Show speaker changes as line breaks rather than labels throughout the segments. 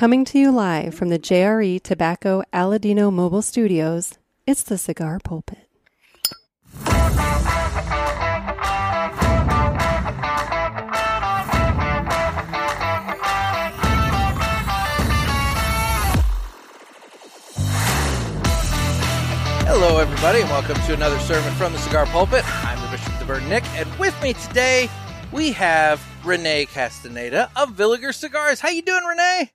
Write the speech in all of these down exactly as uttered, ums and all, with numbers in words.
Coming to you live from the J R E Tobacco Aladino Mobile Studios, it's the Cigar Pulpit.
Hello, everybody, and welcome to another sermon from the Cigar Pulpit. I'm the Bishop of the Bird, Nick, and with me today, we have Rene Castaneda of Villiger Cigars. How you doing, Rene?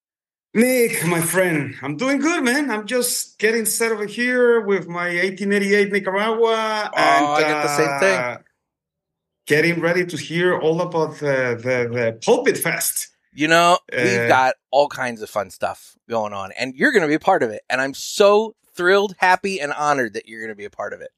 Nick, my friend, I'm doing good, man. I'm just getting set over here with my eighteen eighty-eight Nicaragua.
Oh,
and,
I got the same thing.
Uh, getting ready to hear all about the, the, the Pulpit Fest.
You know,
Uh,
we've got all kinds of fun stuff going on, and you're going to be a part of it. And I'm so thrilled, happy, and honored that you're going to be a part of it.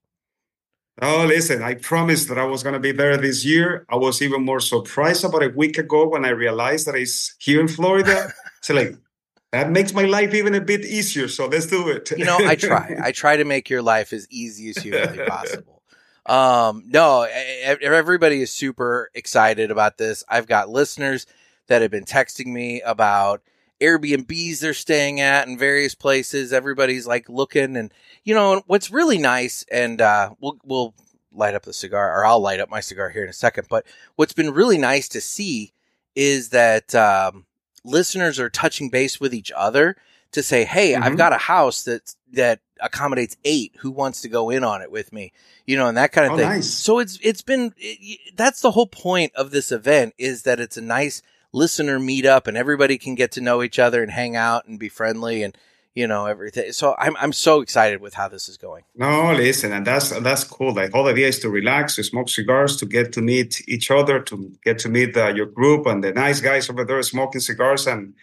Oh, listen, I promised that I was going to be there this year. I was even more surprised about a week ago when I realized that it's here in Florida. So, like, that makes my life even a bit easier. So let's do it.
You know, I try. I try to make your life as easy as humanly possible. Um, no, everybody is super excited about this. I've got listeners that have been texting me about Airbnbs they're staying at in various places. Everybody's like looking, and you know what's really nice, and uh, we'll we'll light up the cigar, or I'll light up my cigar here in a second. But what's been really nice to see is that um, listeners are touching base with each other to say, "Hey, mm-hmm. I've got a house that that accommodates eight. Who wants to go in on it with me?" You know, and that kind of
oh,
thing.
Nice.
So it's it's been it, that's the whole point of this event, is that it's a nice listener meetup, and everybody can get to know each other and hang out and be friendly, and you know everything. So I'm I'm so excited with how this is going.
No, listen, and that's that's cool. Like, whole idea is to relax, to smoke cigars, to get to meet each other, to get to meet uh, your group and the nice guys over there smoking cigars and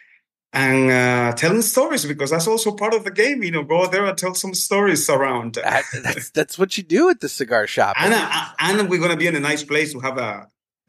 and uh, telling stories, because that's also part of the game. You know, go there and tell some stories around.
That, that's that's what you do at the cigar shop.
And uh, and we're gonna be in a nice place to have a.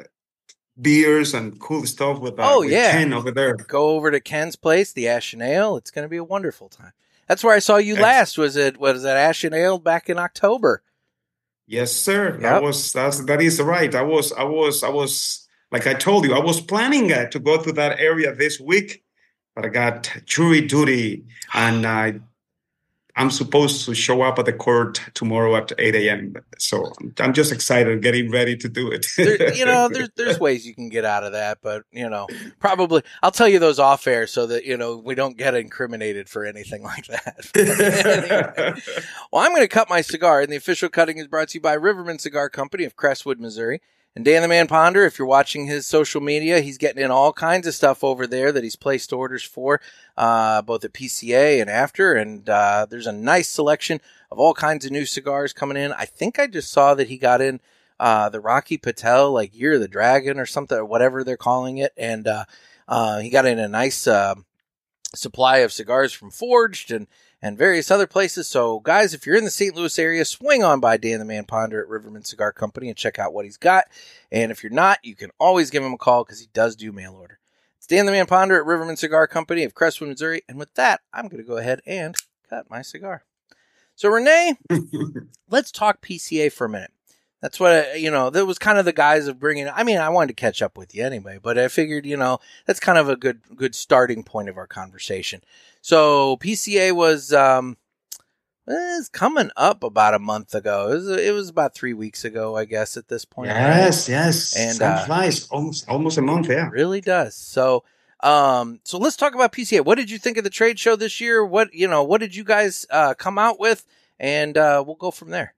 beers and cool stuff with, uh,
oh,
with
yeah.
Ken over there.
Go over to Ken's place, the Ash and Ale. It's going to be a wonderful time. That's where I saw you last. Was it was that Ash and Ale back in October?
Yes, sir.
Yep.
That was that's that is right. I was I was I was like I told you, I was planning uh, to go to that area this week, but I got jury duty, and I. I'm supposed to show up at the court tomorrow at eight a.m. So I'm just excited, getting ready to do it.
there, you know, there's there's ways you can get out of that, but you know, probably I'll tell you those off air so that you know we don't get incriminated for anything like that. Anyway. Well, I'm going to cut my cigar, and the official cutting is brought to you by Riverman Cigar Company of Crestwood, Missouri. And Dan the Man Ponder, if you're watching his social media, he's getting in all kinds of stuff over there that he's placed orders for, uh, both at P C A and after. And uh, there's a nice selection of all kinds of new cigars coming in. I think I just saw that he got in uh, the Rocky Patel, like Year of the Dragon or something, or whatever they're calling it. And uh, uh, he got in a nice uh, supply of cigars from Forged and and various other places. So, guys, if you're in the Saint Louis area, swing on by Dan the Man Ponder at Riverman Cigar Company and check out what he's got. And if you're not, you can always give him a call because he does do mail order. It's Dan the Man Ponder at Riverman Cigar Company of Crestwood, Missouri. And with that, I'm going to go ahead and cut my cigar. So, Rene, let's talk P C A for a minute. That's what, I, you know, that was kind of the guise of bringing, I mean, I wanted to catch up with you anyway, but I figured, you know, that's kind of a good, good starting point of our conversation. So P C A was, um, it's coming up about a month ago. It was, it was about three weeks ago, I guess, at this point.
Yes, right? yes.
And
Time
uh,
flies. Almost, almost a month, yeah.
It really does. So, um, so let's talk about P C A. What did you think of the trade show this year? What, you know, what did you guys, uh, come out with? And, uh, we'll go from there.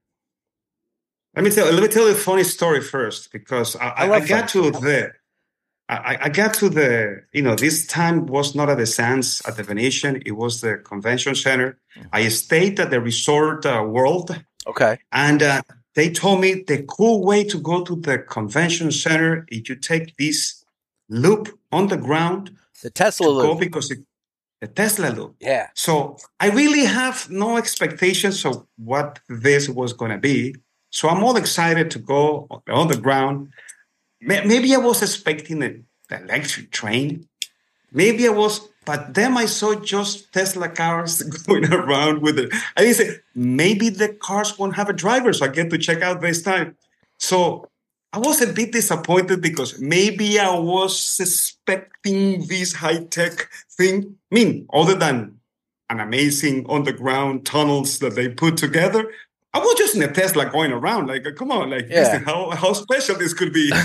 Let me tell. Let me tell you a funny story first, because I, I, I got to the, I, I got to the, you know, this time was not at the Sands at the Venetian. It was the convention center. Mm-hmm. I stayed at the Resort uh, World.
Okay.
And uh, they told me the cool way to go to the convention center is you take this loop on the ground.
The Tesla loop.
Go because it, the Tesla loop.
Yeah.
So I really have no expectations of what this was going to be. So I'm all excited to go on the ground. Maybe I was expecting an electric train. Maybe I was, but then I saw just Tesla cars going around with it. I didn't say, maybe the cars won't have a driver, so I get to check out this time. So I was a bit disappointed because maybe I was expecting this high-tech thing. I mean, other than an amazing underground tunnels that they put together, I was just in a Tesla going around. Like, come on, like,
Yeah.
listen, how, how special this could be.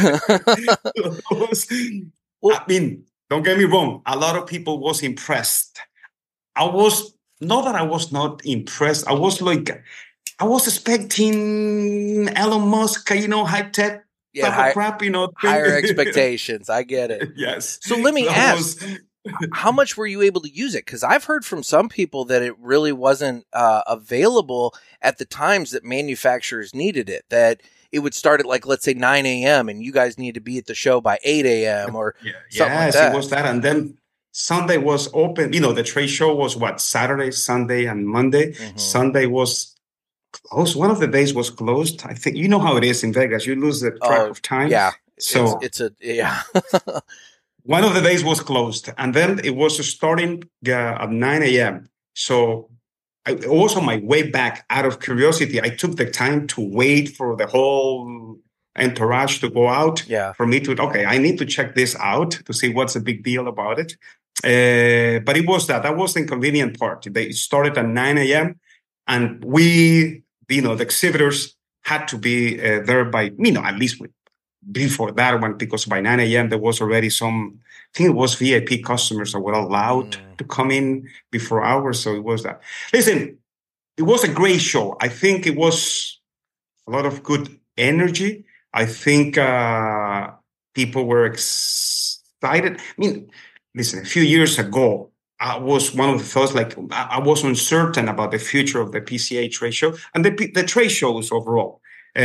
was,
Well-
I mean, don't get me wrong. A lot of people was impressed. I was, not that I was not impressed. I was like, I was expecting Elon Musk, you know, high-tech
Yeah,
type
high-
of crap, you know. thing.
higher expectations. I get it.
Yes.
So let me
That
ask,
was-
how much were you able to use it? Because I've heard from some people that it really wasn't uh, available at the times that manufacturers needed it, that it would start at like, let's say nine a.m. and you guys need to be at the show by eight a.m. or
Yeah,
something like
yes,
that.
it was that. And then Sunday was open. You know, the trade show was what? Saturday, Sunday, and Monday.
Mhm.
Sunday was closed. One of the days was closed. I think, you know how it is in Vegas. You lose the track
Oh,
of time.
Yeah.
So
it's, it's a, yeah.
one of the days was closed. And then it was starting uh, at nine a.m. So I, also my way back, out of curiosity, I took the time to wait for the whole entourage to go out.
Yeah.
For me to, okay, I need to check this out to see what's the big deal about it. Uh, but it was that. That was the inconvenient part. They started at nine a.m. and we, you know, the exhibitors had to be uh, there by, you know, at least with, before that one, because by nine a.m. there was already some, I think it was V I P customers that were allowed
Mm.
to come in before hours. So it was that. Listen, it was a great show. I think it was a lot of good energy. I think uh, people were excited. I mean, listen, a few years ago, I was one of the first, like, I I was uncertain about the future of the P C A trade show and the, the trade shows overall.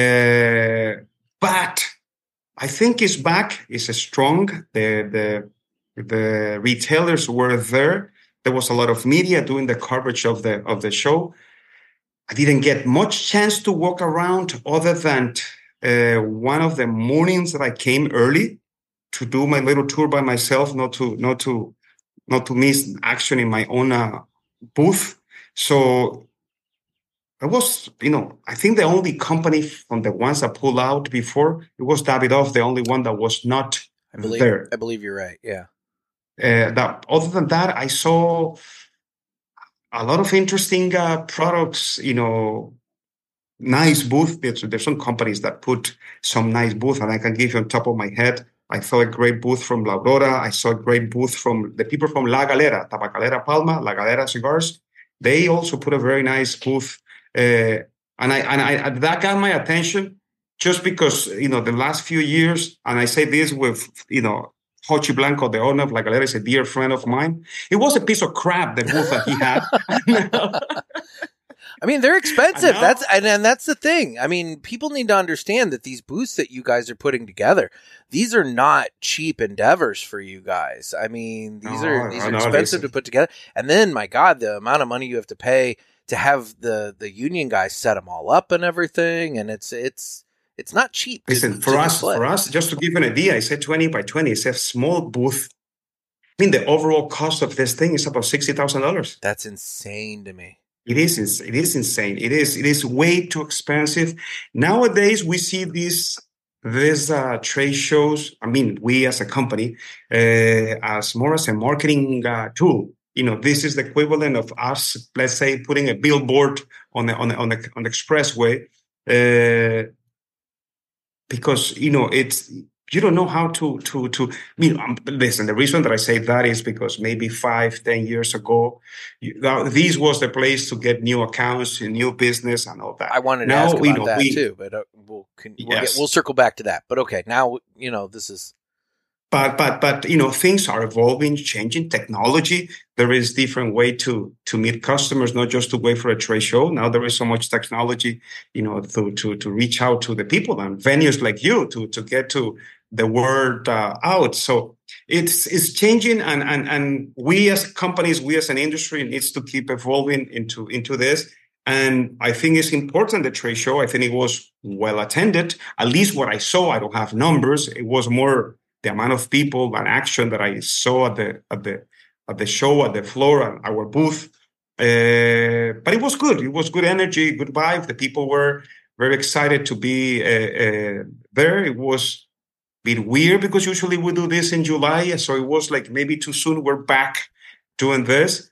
Uh, but I think it's back. It's strong. The, the, the retailers were there. There was a lot of media doing the coverage of the, of the show. I didn't get much chance to walk around other than uh, one of the mornings that I came early to do my little tour by myself, not to, not to, not to miss action in my own uh, booth. So I was, you know, I think the only company from the ones that pulled out before, it was Davidoff, the only one that was not
I believe,
there.
I believe you're right. Yeah.
Uh, that, other than that, I saw a lot of interesting uh, products, you know, nice booth. There's, there's some companies that put some nice booth, and I can give you on top of my head. I saw a great booth from La Aurora. I saw a great booth from the people from La Galera, Tabacalera Palma, La Galera Cigars. They also put a very nice booth. Uh, and I and I that got my attention just because, you know, the last few years, and I say this with, you know, Jochi Blanco, the owner of La Galera, is a dear friend of mine. It was a piece of crap, the booth that he had.
I mean, they're expensive.
I know.
That's and, and that's the thing. I mean, people need to understand that these booths that you guys are putting together, these are not cheap endeavors for you guys. I mean, these
No,
are these
no,
are
no,
expensive
listen.
to put together. And then, my God, the amount of money you have to pay to have the the union guys set them all up and everything, and it's it's it's not cheap. To,
Listen, for
to
us,
display.
for us, just to give you an idea, I said twenty by twenty. It's a small booth. I mean, the overall cost of this thing is about sixty thousand dollars.
That's insane to me.
It is, ins- it is insane. It is, it is way too expensive. Nowadays, we see these, these uh, trade shows. I mean, we as a company, uh, as more as a marketing uh, tool. You know, this is the equivalent of us, let's say, putting a billboard on the on the on the, on the expressway, uh, because you know it's. You don't know how to to to. I mean, um, listen. The reason that I say that is because maybe five, ten years ago, you, uh, this was the place to get new accounts, new business, and all that.
I wanted to
Now,
ask
you
about
know,
that
we-
too, but uh, we'll can, we'll,
Yes.
get, we'll circle back to that. But okay, now you know this is
But but but you know, things are evolving, changing. Technology. There is different way to to meet customers, not just to wait for a trade show. Now there is so much technology, you know, to to to reach out to the people and venues like you to to get to the word uh, out. So it's it's changing, and and and we as companies, we as an industry, needs to keep evolving into into this. And I think it's important, the trade show. I think it was well attended. At least what I saw, I don't have numbers. It was more the amount of people and action that I saw at the at the at the show, at the floor, and our booth. Uh, but it was good. It was good energy, good vibe. The people were very excited to be uh, uh, there. It was a bit weird because usually we do this in July. So it was like maybe too soon. We're back doing this.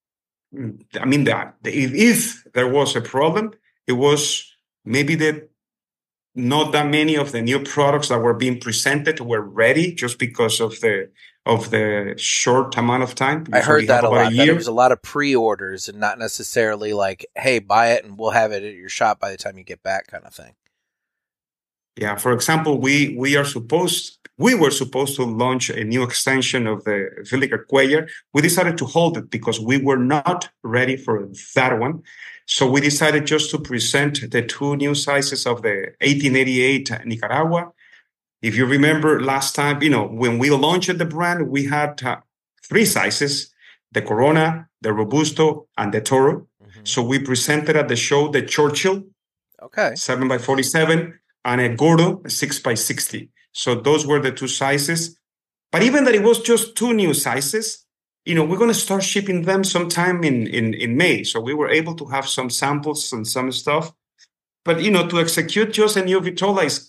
I mean, that if, if there was a problem, it was maybe that not that many of the new products that were being presented were ready just because of the of the short amount of time.
I heard that a lot. A that it was a lot of pre-orders and not necessarily like, hey, buy it and we'll have it at your shop by the time you get back kind of thing.
Yeah. For example, we we are supposed we were supposed to launch a new extension of the Villiger Cuellar. We decided to hold it because we were not ready for that one. So we decided just to present the two new sizes of the eighteen eighty-eight Nicaragua. If you remember last time, you know, when we launched the brand, we had uh, three sizes, the Corona, the Robusto, and the Toro. Mm-hmm. So we presented at the show the Churchill,
okay,
seven by forty-seven, and a Gordo, six by sixty. So those were the two sizes. But even that it was just two new sizes, you know, we're going to start shipping them sometime in, in, in May. So we were able to have some samples and some stuff. But, you know, to execute just a new Vitola is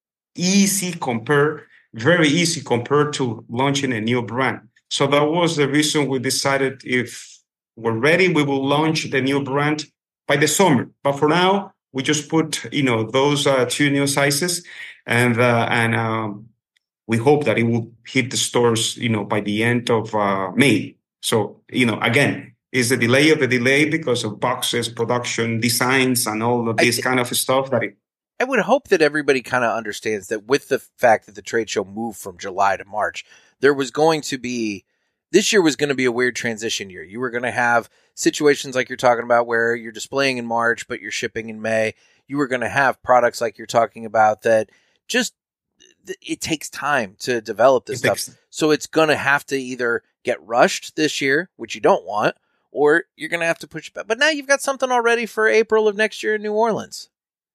easy compared, very easy compared to launching a new brand. So that was the reason we decided if we're ready, we will launch the new brand by the summer. But for now, we just put, you know, those uh, two new sizes and, uh, and, um, we hope that it will hit the stores, you know, by the end of uh, May. So, you know, again, it's a delay of the delay because of boxes, production, designs, and all of this I, kind of stuff. That it,
I would hope that everybody kind of understands that with the fact that the trade show moved from July to March, there was going to be, this year was going to be a weird transition year. You were going to have situations like you're talking about where you're displaying in March, but you're shipping in May. You were going to have products like you're talking about that just, it takes time to develop this it stuff. Takes... So it's going to have to either get rushed this year, which you don't want, or you're going to have to push it back. But now you've got something already for April of next year in New Orleans.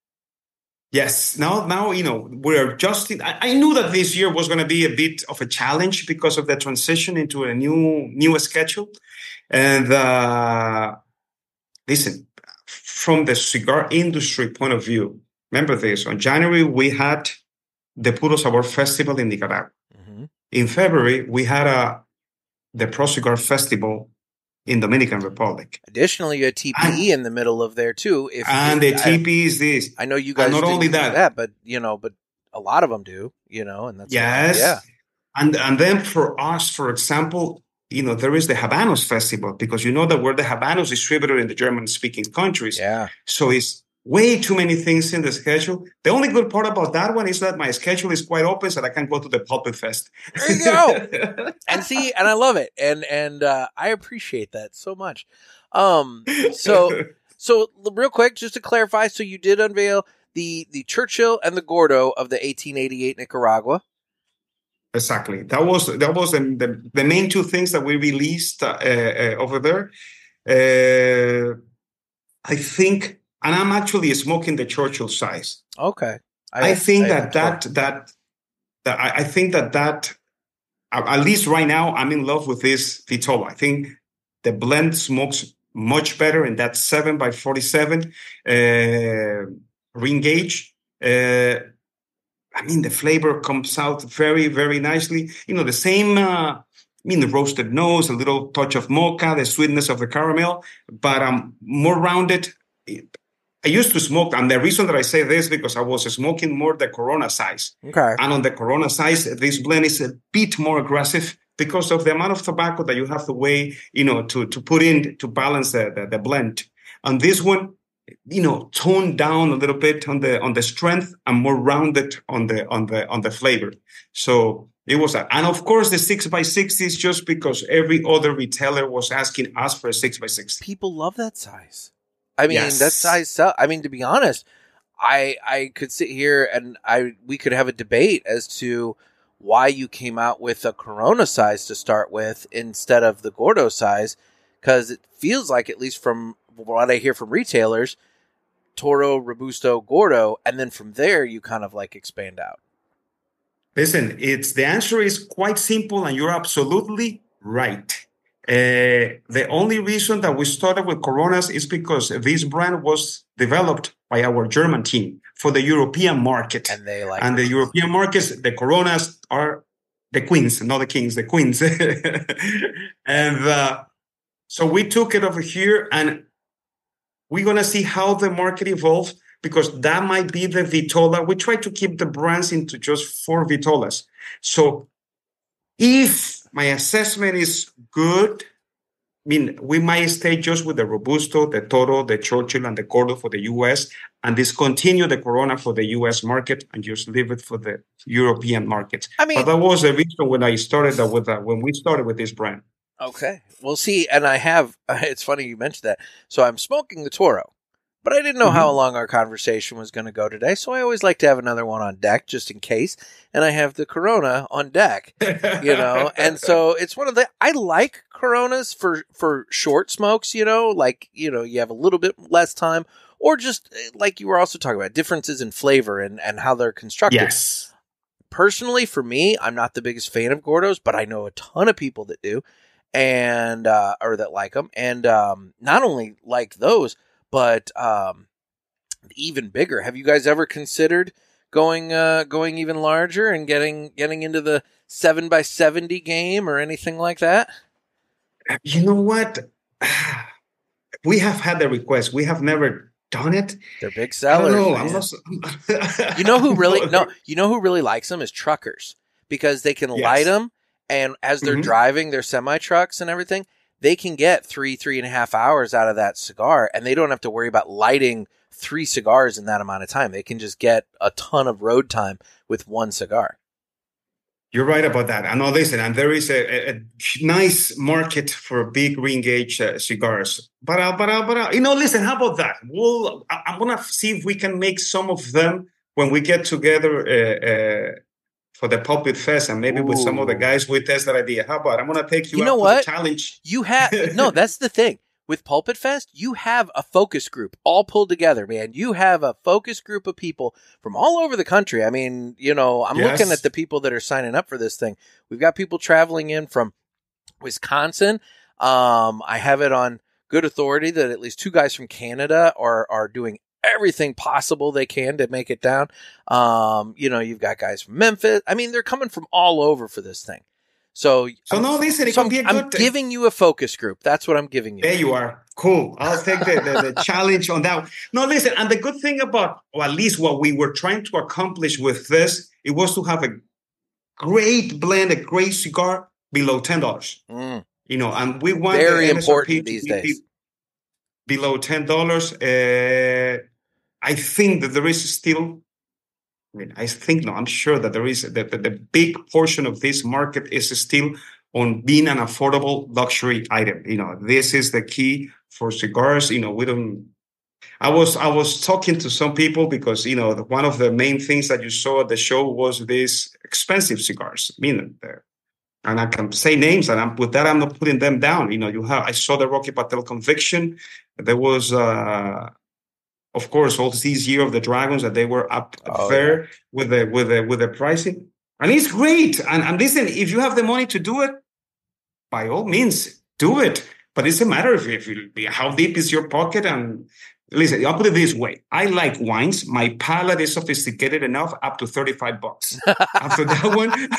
Yes. Now, now you know, we're adjusting. I, I knew that this year was going to be a bit of a challenge because of the transition into a new, new schedule. And uh, listen, from the cigar industry point of view, remember this, on January, we had the Puro Sabor Festival in Nicaragua. Mm-hmm. In February, we had a the Pro Cigar Festival in Dominican Republic.
Additionally, you had T P E and, in the middle of there too. If
and
you,
the T P E is this.
I know you guys
and not only
that,
that,
that, but you know, but a lot of them do. You know, and that's
yes,
yeah.
And and then for us, for example, you know, there is the Habanos Festival because you know that we're the Habanos distributor in the German-speaking countries.
Yeah.
So it's way too many things in the schedule. The only good part about that one is that my schedule is quite open, so I can go to the Pulpit Fest.
There you go. And see, and I love it, and and uh, I appreciate that so much. Um, so so real quick, just to clarify, so you did unveil the the Churchill and the Gordo of the eighteen eighty-eight Nicaragua.
Exactly. That was that was the the, the main two things that we released uh, uh, over there. Uh, I think. And I'm actually smoking the Churchill size.
Okay.
I, I think I, that, I, that, that, that, I think that that, at least right now, I'm in love with this Vitola. I think the blend smokes much better in that seven by forty-seven uh, ring gauge. Uh, I mean, the flavor comes out very, very nicely. You know, the same, uh, I mean, the roasted nose, a little touch of mocha, the sweetness of the caramel, but um, more rounded. I used to smoke, and the reason that I say this is because I was smoking more the Corona size.
Okay.
And on the Corona size, this blend is a bit more aggressive because of the amount of tobacco that you have to weigh, you know, to, to put in to balance the, the, the blend. And this one, you know, toned down a little bit on the on the strength and more rounded on the on the on the flavor. So it was that. And of course, the six by sixty is just because every other retailer was asking us for a six by sixty.
People love that size. I mean,
yes.
that size sell. I mean, to be honest, I I could sit here and I we could have a debate as to why you came out with a Corona size to start with instead of the Gordo size, because it feels like, at least from what I hear from retailers, Toro, Robusto, Gordo, and then from there you kind of like expand out.
Listen, it's the answer is quite simple, and you're absolutely right. Uh, the only reason that we started with Coronas is because this brand was developed by our German team for the European market.
And they like
and the European markets, the Coronas are the queens, not the kings, the queens. and uh, so we took it over here, and we're going to see how the market evolves, because that might be the Vitola. We try to keep the brands into just four Vitolas. So if my assessment is good, I mean, we might stay just with the Robusto, the Toro, the Churchill, and the Gordo for the U S, and discontinue the Corona for the U S market and just leave it for the European market.
I mean,
but that was the reason when I started that with that, when we started with this brand.
Okay. Well, see, and I have, it's funny you mentioned that. So I'm smoking the Toro, but I didn't know mm-hmm. how long our conversation was going to go today. So I always like to have another one on deck just in case. And I have the Corona on deck, you know, and so it's one of the, I like Coronas for, for short smokes, you know, like, you know, you have a little bit less time, or just like you were also talking about differences in flavor and, and how they're constructed.
Yes.
Personally, for me, I'm not the biggest fan of Gordos, but I know a ton of people that do. And, uh, or that like them, and, um, not only like those, but, um, even bigger. Have you guys ever considered going, uh, going even larger and getting, getting into the seven by seventy game or anything like that?
You know what? We have had the request. We have never done it.
They're big sellers.
I don't know.
Not... you know who really, no, you know who really likes them is truckers, because they can yes. light them. And as they're mm-hmm. driving their semi-trucks and everything, they can get three, three and a half hours out of that cigar, and they don't have to worry about lighting three cigars in that amount of time. They can just get a ton of road time with one cigar.
You're right about that. I know, listen, and there is a, a nice market for big ring gauge uh, cigars. But, uh, but, uh, but uh, you know, listen, how about that? We'll, I, I'm going to see if we can make some of them when we get together uh, uh, for the Pulpit Fest, and maybe Ooh. with some of the guys we test that idea. How about I'm going to take you,
you
out
know
to
what?
the challenge.
You have no. That's the thing with Pulpit Fest. You have a focus group all pulled together, man. You have a focus group of people from all over the country. I mean, you know, I'm yes. looking at the people that are signing up for this thing. We've got people traveling in from Wisconsin. Um, I have it on good authority that at least two guys from Canada are are doing everything possible they can to make it down. Um, you know, you've got guys from Memphis. I mean, they're coming from all over for this thing. So,
so no, listen, it
so
can be a good
I'm giving you a focus group. That's what I'm giving you.
There you are. Cool. I'll take the, the, the challenge on that. No, listen, and the good thing about, or at least what we were trying to accomplish with this, it was to have a great blend, a great cigar below ten dollars. Mm. You know, and we want
very
the
important these days.
Below ten dollars. Uh, I think that there is still, I mean, I think, no, I'm sure that there is, that the, the big portion of this market is still on being an affordable luxury item. You know, this is the key for cigars. You know, we don't, I was, I was talking to some people because, you know, the, one of the main things that you saw at the show was these expensive cigars. I mean, they're, and I can say names, and I'm, with that, I'm not putting them down. You know, you have, I saw the Rocky Patel Conviction. There was, uh, of course, all these Year of the Dragons that they were up oh, there yeah. with the with the with the pricing, and it's great. And, and listen, if you have the money to do it, by all means, do it. But it's a matter of if you, how deep is your pocket. And listen, I'll put it this way: I like wines. My palate is sophisticated enough up to thirty-five bucks. After that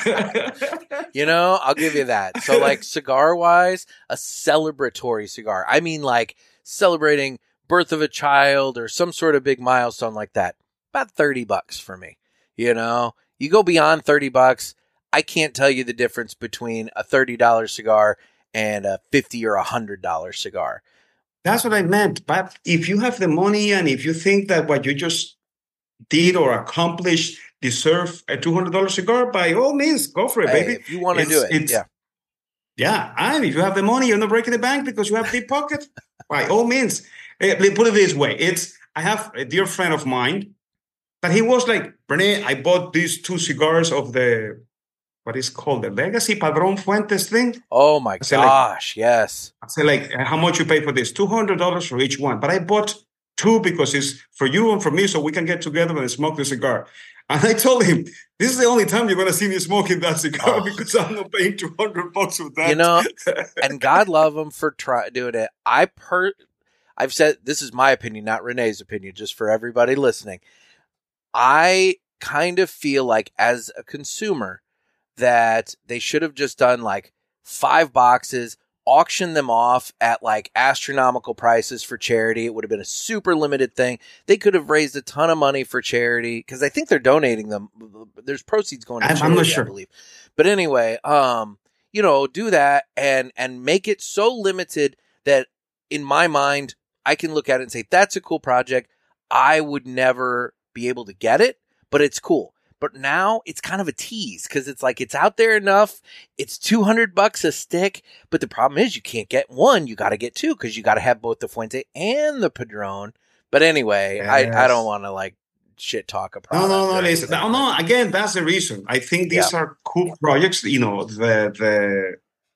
one,
you know, I'll give you that. So, like cigar wise, a celebratory cigar. I mean, like celebrating birth of a child or some sort of big milestone like that. About thirty bucks for me. You know, you go beyond thirty bucks. I can't tell you the difference between a thirty dollars cigar and a fifty or a hundred dollars cigar.
That's what I meant. But if you have the money and if you think that what you just did or accomplished deserve a two hundred dollars cigar, by all means, go for it,
hey,
baby.
If you want to do it, yeah.
Yeah. And if you have the money, you're not breaking the bank because you have deep pocket, by all means. Let me put it this way. It's, I have a dear friend of mine that he was like, Rene, I bought these two cigars of the, what is called the Legacy Padron Fuentes thing.
Oh my gosh,
like,
yes.
I said, like, how much you pay for this? two hundred dollars for each one. But I bought two because it's for you and for me, so we can get together and smoke the cigar. And I told him, this is the only time you're going to see me smoking that cigar oh. because I'm not paying two hundred bucks for that.
You know, and God love him for try, doing it. I per, I've said, this is my opinion, not Renee's opinion, just for everybody listening. I kind of feel like as a consumer that they should have just done like five boxes, auction them off at like astronomical prices for charity. It would have been a super limited thing. They could have raised a ton of money for charity because I think they're donating them. There's proceeds going to charity,
I'm not sure.
I believe. But anyway, um, you know, do that and and make it so limited that in my mind, I can look at it and say, that's a cool project. I would never be able to get it, but it's cool. But now it's kind of a tease because it's like it's out there enough. It's two hundred bucks a stick. But the problem is you can't get one. You got to get two because you got to have both the Fuente and the Padron. But anyway, yes. I, I don't want to like shit talk a product.
No, no, no. Listen, no, no. Again, that's the reason. I think these yeah. are cool projects. You know, the the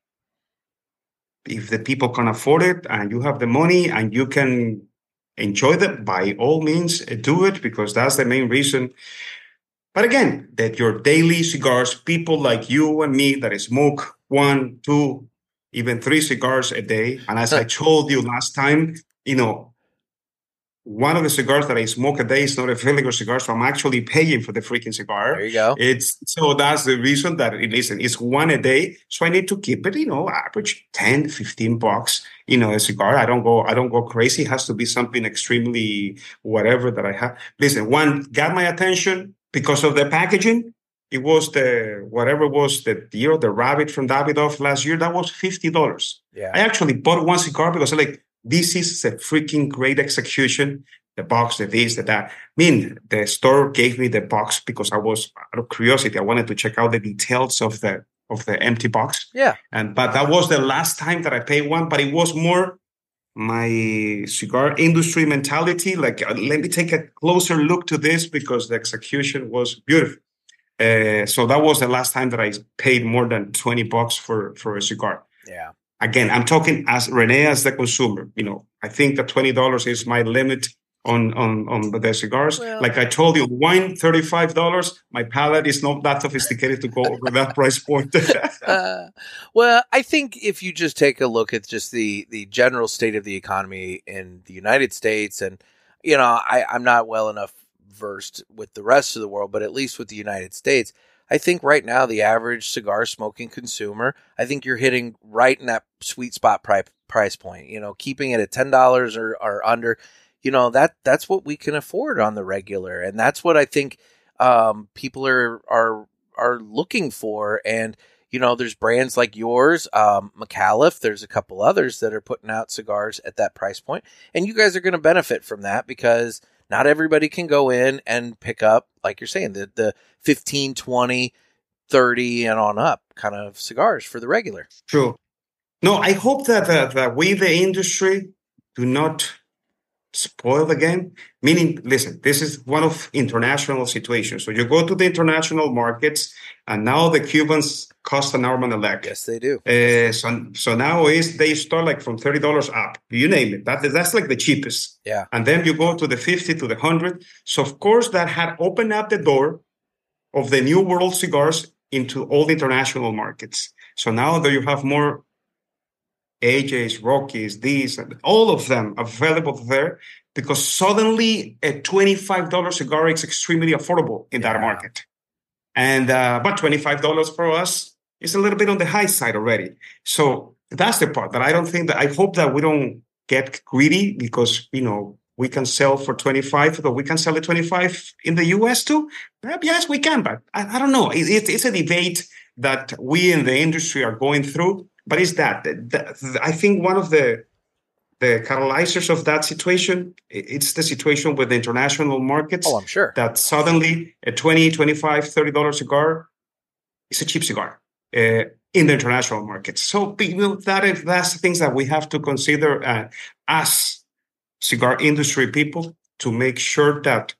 if the people can afford it and you have the money and you can enjoy them, by all means, do it because that's the main reason. But again, that your daily cigars, people like you and me that smoke one, two, even three cigars a day. And as I told you last time, you know, one of the cigars that I smoke a day is not a Villiger cigar, so I'm actually paying for the freaking cigar.
There you go.
It's so that's the reason that it listen, it's one a day. So I need to keep it, you know, average ten, fifteen bucks, you know, a cigar. I don't go, I don't go crazy. It has to be something extremely whatever that I have. Listen, one got my attention. Because of the packaging, it was the, whatever was the, you know, the rabbit from Davidoff last year, that was fifty dollars.
Yeah.
I actually bought one cigar because I'm like, this is a freaking great execution. The box, the this, the that. I mean, the store gave me the box because I was, out of curiosity, I wanted to check out the details of the, of the empty box.
Yeah.
And, but that was the last time that I paid one, but it was more my cigar industry mentality, like uh, let me take a closer look to this because the execution was beautiful. Uh, so that was the last time that I paid more than twenty bucks for, for a cigar.
Yeah.
Again, I'm talking as Rene, as the consumer. You know, I think that twenty dollars is my limit on, on, on the cigars. Well, like I told you, wine, thirty-five dollars. My palate is not that sophisticated to go over that price point.
uh, well, I think if you just take a look at just the, the general state of the economy in the United States, and, you know, I, I'm not well enough versed with the rest of the world, but at least with the United States, I think right now the average cigar smoking consumer, I think you're hitting right in that sweet spot pri- price point, you know, keeping it at ten dollars or, or under. You know, that that's what we can afford on the regular. And that's what I think um, people are, are, are looking for. And, you know, there's brands like yours, um, McAuliffe, there's a couple others that are putting out cigars at that price point. And you guys are going to benefit from that because not everybody can go in and pick up, like you're saying, the, the fifteen, twenty, thirty and on up kind of cigars for the regular.
True. No, I hope that, that, that we, the industry, do not spoil the game. Meaning, listen, this is one of international situations. So you go to the international markets, and now the Cubans cost an arm and a leg.
Yes, they do.
Uh, so, so now is they start like from thirty dollars up. You name it. That, that's like the cheapest.
Yeah.
And then you go to the fifty to the one hundred. So, of course, that had opened up the door of the New World cigars into all the international markets. So now that you have more A Js, Rockies, these, all of them available there because suddenly a twenty-five dollars cigar is extremely affordable in yeah. that market. And, uh, but twenty-five dollars for us is a little bit on the high side already. So that's the part that I don't think that I hope that we don't get greedy because, you know, we can sell for twenty-five, but we can sell at twenty-five in the U S too. Yes, we can, but I, I don't know. It, it, it's a debate that we in the industry are going through. But it's that, that I think one of the the catalyzers of that situation, it's the situation with the international markets.
Oh, I'm sure.
That suddenly a twenty, twenty-five, thirty dollars cigar is a cheap cigar uh, in the international markets. So you know, that is, that's the things that we have to consider uh, as cigar industry people to make sure that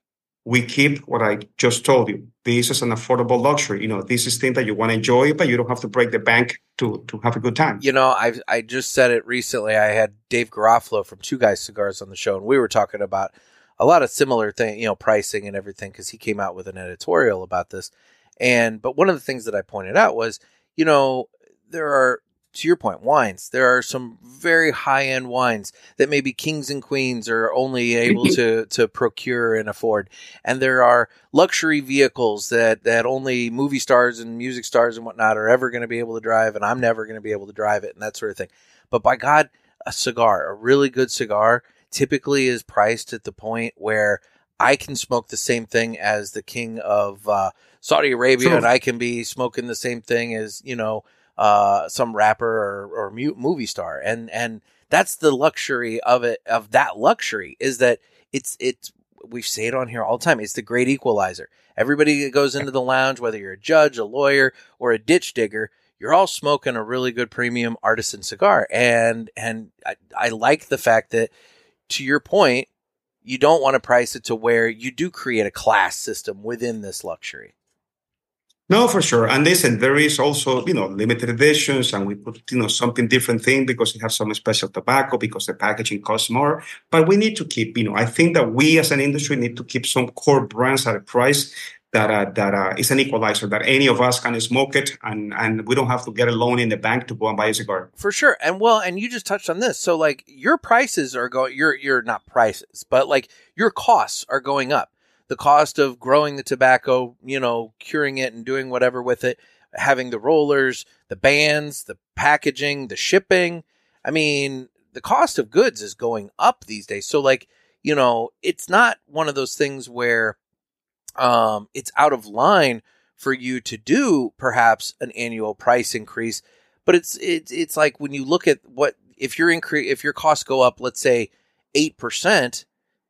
we keep what I just told you. This is an affordable luxury. You know, this is thing that you want to enjoy, but you don't have to break the bank to to have a good time.
You know, I I just said it recently. I had Dave Garofalo from Two Guys Cigars on the show, and we were talking about a lot of similar thing, you know, pricing and everything, because he came out with an editorial about this. And but one of the things that I pointed out was, you know, there are, to your point, wines. There are some very high-end wines that maybe kings and queens are only able to to procure and afford. And there are luxury vehicles that, that only movie stars and music stars and whatnot are ever going to be able to drive, and I'm never going to be able to drive it and that sort of thing. But by God, a cigar, a really good cigar, typically is priced at the point where I can smoke the same thing as the king of uh, Saudi Arabia, sure. and I can be smoking the same thing as, you know, uh, some rapper or, or mu- movie star. And, and that's the luxury of it, of that luxury is that it's, it's, we say it on here all the time. It's the great equalizer. Everybody that goes into the lounge, whether you're a judge, a lawyer, or a ditch digger, you're all smoking a really good premium artisan cigar. And, and I, I like the fact that, to your point, you don't want to price it to where you do create a class system within this luxury.
No, for sure. And listen, there is also, you know, limited editions, and we put, you know, something different thing because it has some special tobacco, because the packaging costs more. But we need to keep, you know, I think that we as an industry need to keep some core brands at a price that uh, that uh, is an equalizer, that any of us can smoke it, and, and we don't have to get a loan in the bank to go and buy a cigar.
For sure. And well, and you just touched on this. So like your prices are going, you're, you're not prices, but like your costs are going up. The cost of growing the tobacco, you know, curing it and doing whatever with it, having the rollers, the bands, the packaging, the shipping. I mean, the cost of goods is going up these days. So like, you know, it's not one of those things where um, it's out of line for you to do perhaps an annual price increase, but it's, it's, it's like when you look at what, if your increase, if your costs go up, let's say eight percent,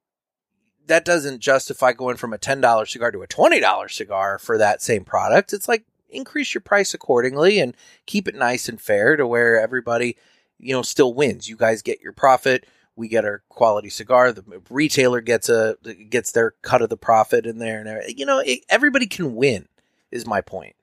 that doesn't justify going from a ten dollars cigar to a twenty dollars cigar for that same product. It's like increase your price accordingly and keep it nice and fair to where everybody, you know, still wins. You guys get your profit. We get our quality cigar. The retailer gets a, gets their cut of the profit in there. And, you know, it, everybody can win is my point.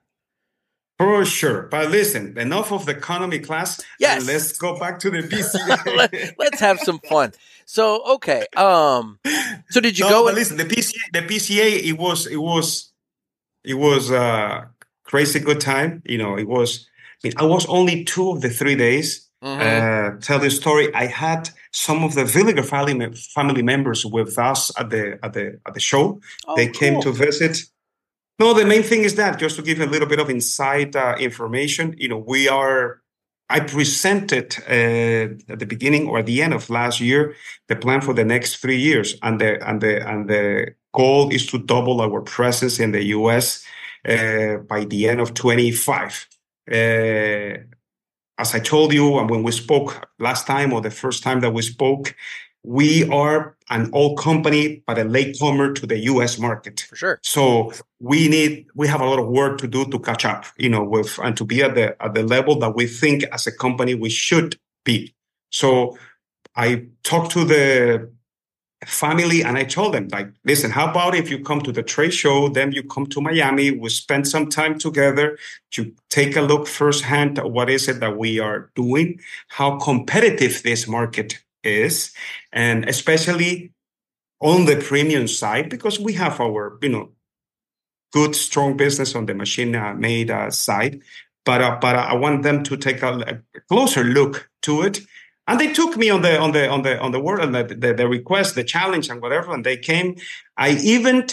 For sure. But listen, enough of the economy class.
Yes.
Let's go back to the P C A.
Let, let's have some fun. So, okay. Um, so did you
no,
go?
But
and-
listen, the P C A, the P C A, it was, it was, it was a crazy good time. You know, it was, I mean, I was only two of the three days. Mm-hmm. Uh, tell the story. I had some of the Villiger family, family members with us at the, at the, at the show.
Oh,
they
cool.
came to visit. No, the main thing is that, just to give you a little bit of inside uh, information, you know, we are, I presented uh, at the beginning or at the end of last year, the plan for the next three years. And the, and the, and the goal is to double our presence in the U S uh, by the end of twenty-five. Uh, as I told you, and when we spoke last time or the first time that we spoke, we are an old company, but a latecomer to the U S market.
For sure.
So we need, we have a lot of work to do to catch up, you know, with, and to be at the, at the level that we think as a company we should be. So I talked to the family and I told them, like, listen, how about if you come to the trade show, then you come to Miami, we spend some time together to take a look firsthand at what is it that we are doing, how competitive this market is, and especially on the premium side, because we have our, you know, good, strong business on the machine uh, made uh, side. But uh, but uh, I want them to take a, a closer look to it. And they took me on the on the on the on the word and the, the, the request, the challenge, and whatever. And they came. I even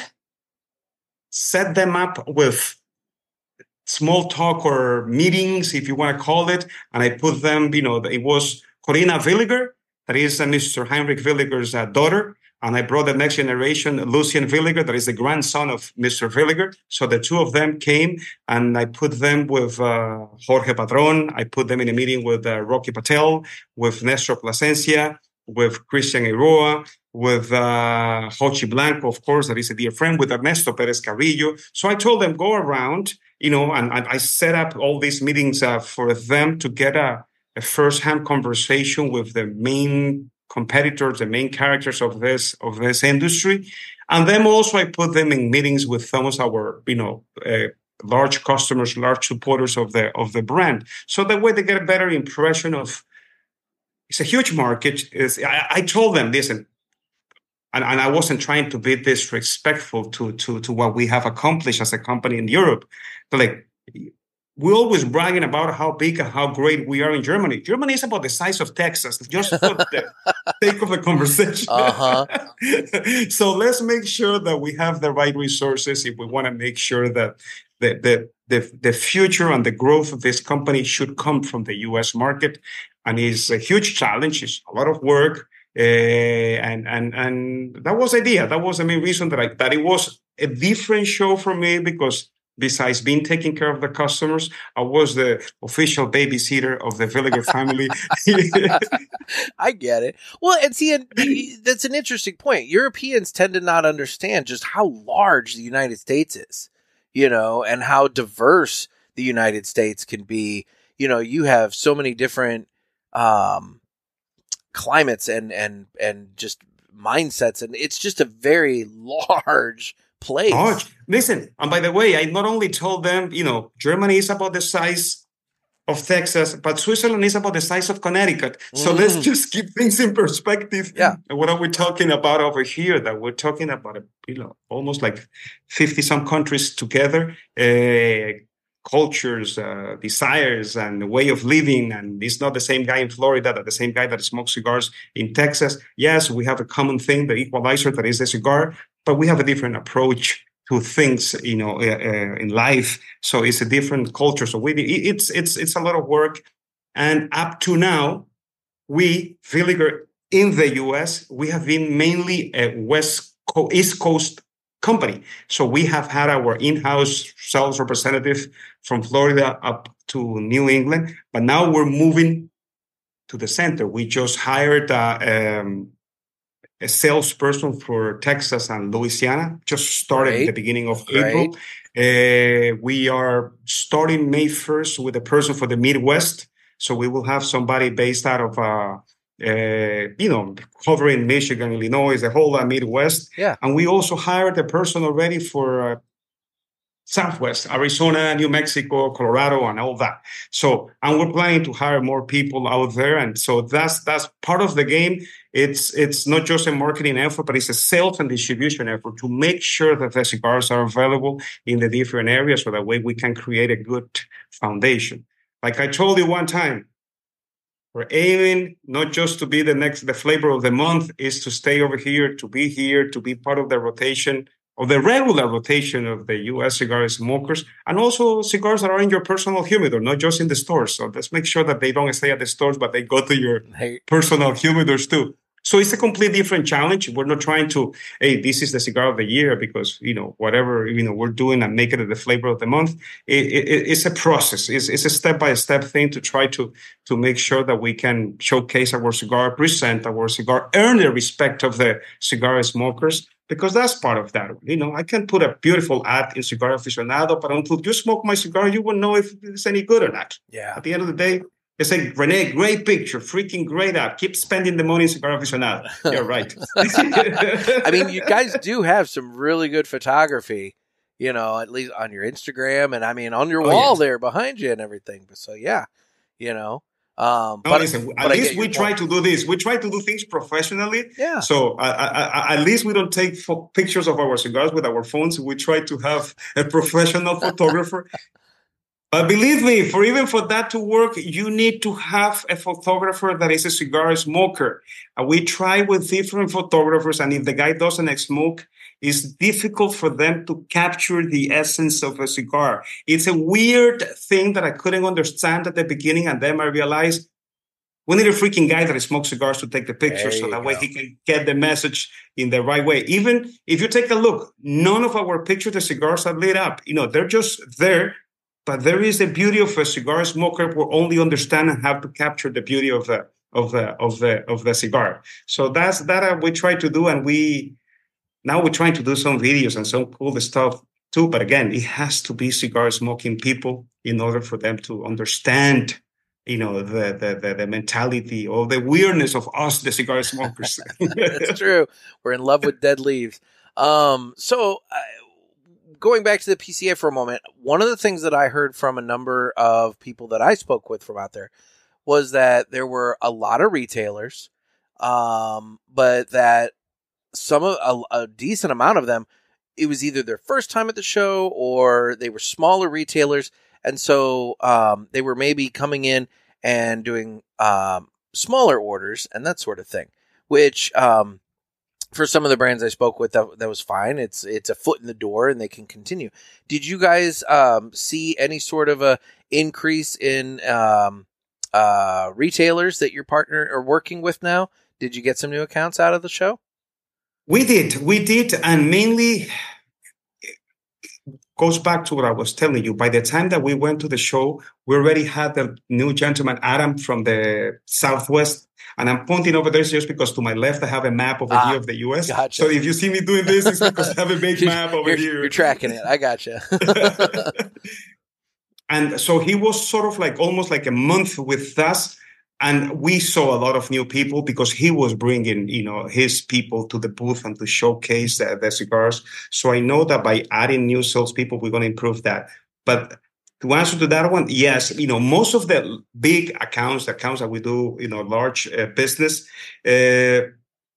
set them up with small talk or meetings, if you want to call it. And I put them, you know, it was Corina Villiger, that is uh, Mister Heinrich Villiger's uh, daughter. And I brought the next generation, Lucien Villiger, that is the grandson of Mister Villiger. So the two of them came, and I put them with uh, Jorge Padron. I put them in a meeting with uh, Rocky Patel, with Nestor Plasencia, with Christian Eiroa, with uh, Jochi Blanco, of course, that is a dear friend, with Ernesto Perez Carrillo. So I told them, go around, you know, and, and I set up all these meetings uh, for them to get a, a first-hand conversation with the main competitors, the main characters of this of this industry, And then also I put them in meetings with some of our, you know, uh, large customers, large supporters of the of the brand. So that way they get a better impression of, it's a huge market. Is I, I told them, listen, and, and I wasn't trying to be disrespectful to, to, to what we have accomplished as a company in Europe. But like, we're always bragging about how big and how great we are in Germany. Germany is about the size of Texas, just for the sake of the conversation.
Uh-huh.
So let's make sure that we have the right resources if we want to make sure that the, the, the, the future and the growth of this company should come from the U S market. And it's a huge challenge. It's a lot of work. Uh, and and and that was the idea. That was the main reason that I that it was a different show for me, because besides being taking care of the customers, I was the official babysitter of the Villiger family.
I get it. Well, and see, and that's an interesting point. Europeans tend to not understand just how large the United States is, you know, and how diverse the United States can be. You know, you have so many different um, climates and, and, and just mindsets, and it's just a very large place.
Oh, listen, and by the way, I not only told them, you know, Germany is about the size of Texas, but Switzerland is about the size of Connecticut. So mm. let's just keep things in perspective.
Yeah.
What are we talking about over here? That we're talking about, you know, almost like fifty some countries together, uh, cultures, uh, desires, and way of living. And it's not the same guy in Florida that the same guy that smokes cigars in Texas. Yes, we have a common thing, the equalizer that is the cigar, but we have a different approach to things, you know, uh, uh, in life. So it's a different culture. So we, it's it's it's a lot of work. And up to now, we, Villiger, in the U S, we have been mainly a West Co- East Coast company. So we have had our in-house sales representative from Florida up to New England, but now we're moving to the center. We just hired uh, um, a salesperson for Texas and Louisiana, just started
Great.
at the beginning of
Great.
April. Uh, we are starting May first with a person for the Midwest. So we will have somebody based out of, uh, uh, you know, covering Michigan, Illinois, the whole uh, Midwest.
Yeah.
And we also hired a person already for uh, Southwest, Arizona, New Mexico, Colorado, and all that. So, and we're planning to hire more people out there. And so that's that's part of the game. It's it's not just a marketing effort, but it's a sales and distribution effort to make sure that the cigars are available in the different areas, so that way we can create a good foundation. Like I told you one time, we're aiming not just to be the next, the flavor of the month, is to stay over here, to be here, to be part of the rotation, of the regular rotation of the U S cigar smokers, and also cigars that are in your personal humidor, not just in the stores. So let's make sure that they don't stay at the stores, but they go to your
Hey.
personal humidors too. So it's a completely different challenge. We're not trying to, hey, this is the cigar of the year because, you know, whatever, you know, we're doing and make it the flavor of the month. It, it, it's a process. It's, it's a step-by-step thing to try to, to make sure that we can showcase our cigar, present our cigar, earn the respect of the cigar smokers, because that's part of that. You know, I can put a beautiful ad in Cigar Aficionado, but until you smoke my cigar, you won't know if it's any good or not.
Yeah.
At the end of the day, it's like, Rene, great picture, freaking great app. Keep spending the money in Cigar Aficionado. You're right.
I mean, you guys do have some really good photography, you know, at least on your Instagram and I mean, on your
Oh,
wall
yes.
there behind you and everything. But so, yeah, you know, um,
No,
but,
listen,
but
at
I
least
get
we
your
try
point.
to do this. We try to do things professionally.
Yeah.
So uh, I, I, at least we don't take fo- pictures of our cigars with our phones. We try to have a professional photographer. But believe me, for even for that to work, you need to have a photographer that is a cigar smoker. And we try with different photographers, and if the guy doesn't smoke, it's difficult for them to capture the essence of a cigar. It's a weird thing that I couldn't understand at the beginning, and then I realized we need a freaking guy that smokes cigars to take the picture,
There
so
you
that way
go.
he can get the message in the right way. Even if you take a look, none of our pictures, the cigars are lit up. You know, they're just there. But there is the beauty of a cigar smoker who only understand and have to capture the beauty of the of the of the of the cigar. So that's that uh, we try to do, and we now we're trying to do some videos and some cool stuff too. But again, it has to be cigar smoking people in order for them to understand, you know, the the the, the mentality or the weirdness of us, the cigar smokers.
That's true. We're in love with dead leaves. Um, so uh, going back to the P C A for a moment, one of the things that I heard from a number of people that I spoke with from out there was that there were a lot of retailers, um, but that some of a, a decent amount of them, it was either their first time at the show or they were smaller retailers. And so um, they were maybe coming in and doing um, smaller orders and that sort of thing, which um, for some of the brands I spoke with, that, that was fine. It's it's a foot in the door and they can continue. Did you guys um, see any sort of a increase in um, uh, retailers that your partner are working with now? Did you get some new accounts out of the show?
We did. We did. And mainly goes back to what I was telling you. By the time that we went to the show, we already had the new gentleman, Adam, from the Southwest. And I'm pointing over there just because to my left, I have a map over ah, here of the U S.
Gotcha.
So if you see me doing this, it's because I have a big map over
you're,
here.
You're tracking it. I gotcha.
And so he was sort of like almost like a month with us. And we saw a lot of new people because he was bringing, you know, his people to the booth and to showcase uh, the cigars. So I know that by adding new salespeople, we're going to improve that. But to answer to that one, yes, you know, most of the big accounts, the accounts that we do, you know, large uh, business, uh,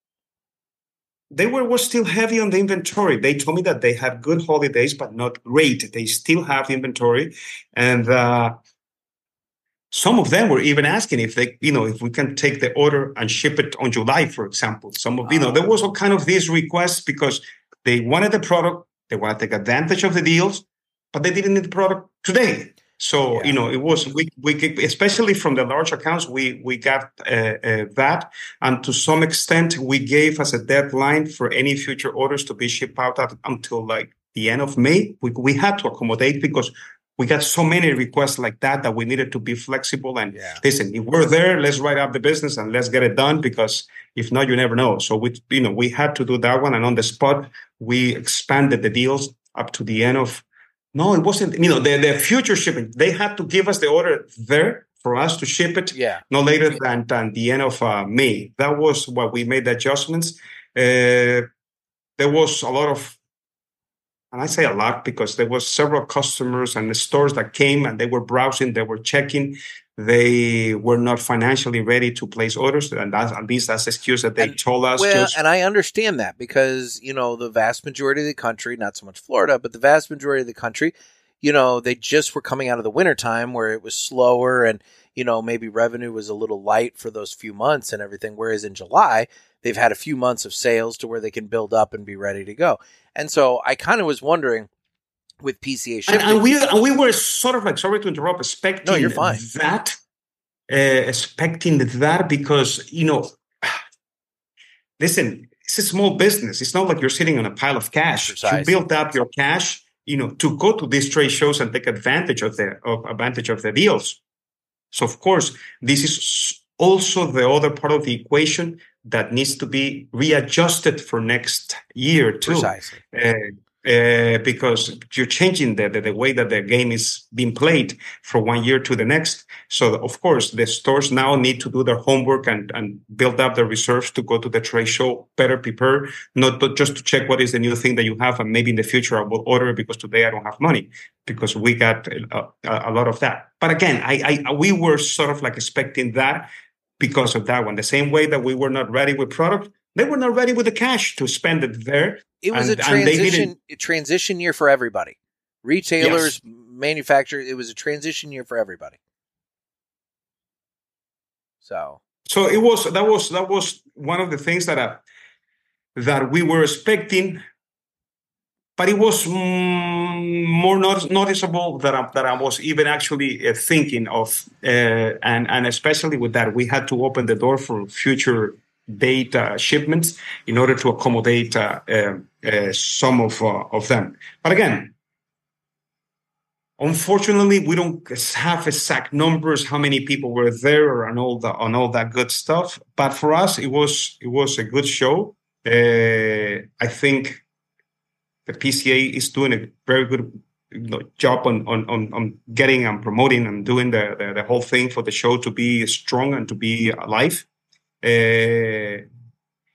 they were, were still heavy on the inventory. They told me that they had good holidays, but not great. They still have inventory. And uh, some of them were even asking if they, you know, if we can take the order and ship it on July, for example. Some of, you know, there was all kind of these requests because they wanted the product, they want to take advantage of the deals, but they didn't need the product today. So, yeah. you know, it was, we, we, especially from the large accounts, we, we got uh, uh, that. And to some extent, we gave as a deadline for any future orders to be shipped out at, until like the end of May. We, we had to accommodate because we got so many requests like that that we needed to be flexible and yeah. listen, if we're there, let's write up the business and let's get it done because if not, you never know. So we, you know, we had to do that one. And on the spot, we expanded the deals up to the end of, no, it wasn't, you know, the, the future shipping. They had to give us the order there for us to ship it
yeah.
no later than, than the end of uh, May. That was what we made the adjustments. Uh, there was a lot of, and I say a lot because there was several customers and the stores that came and they were browsing, they were checking. They were not financially ready to place orders. And that's, at least that's the excuse that they
and,
told us.
Well,
just,
and I understand that because, you know, the vast majority of the country, not so much Florida, but the vast majority of the country, you know, they just were coming out of the wintertime where it was slower and, you know, maybe revenue was a little light for those few months and everything. Whereas in July, they've had a few months of sales to where they can build up and be ready to go. And so I kind of was wondering with P C A shipping.
And, and, we, and we were sort of like, sorry to interrupt, expecting
no, you're fine.
that, uh, expecting that because, you know, listen, it's a small business. It's not like you're sitting on a pile of cash.
Precisely.
You build up your cash, you know, to go to these trade shows and take advantage of the, of advantage of the deals. So, of course, this is also the other part of the equation that needs to be readjusted for next year too.
Precisely.
Uh, uh, because you're changing the, the, the way that the game is being played from one year to the next. So, of course, the stores now need to do their homework and, and build up their reserves to go to the trade show better prepared, not to, just to check what is the new thing that you have. And maybe in the future I will order it because today I don't have money because we got a, a, a lot of that. But again, I, I we were sort of like expecting that because of that one. The same way that we were not ready with product, they were not ready with the cash to spend it there.
It was and, a transition a transition year for everybody. Retailers, yes. manufacturers, it was a transition year for everybody. So
So it was that was that was one of the things that uh, that we were expecting, but it was mm, more not, noticeable that I, that I was even actually uh, thinking of, uh, and and especially with that we had to open the door for future date uh, shipments in order to accommodate uh, uh, uh, some of uh, of them. But again, unfortunately, we don't have exact numbers how many people were there and all the on all that good stuff. But for us, it was it was a good show. Uh, I think the P C A is doing a very good you know, job on, on on on getting and promoting and doing the, the the whole thing for the show to be strong and to be alive. Uh,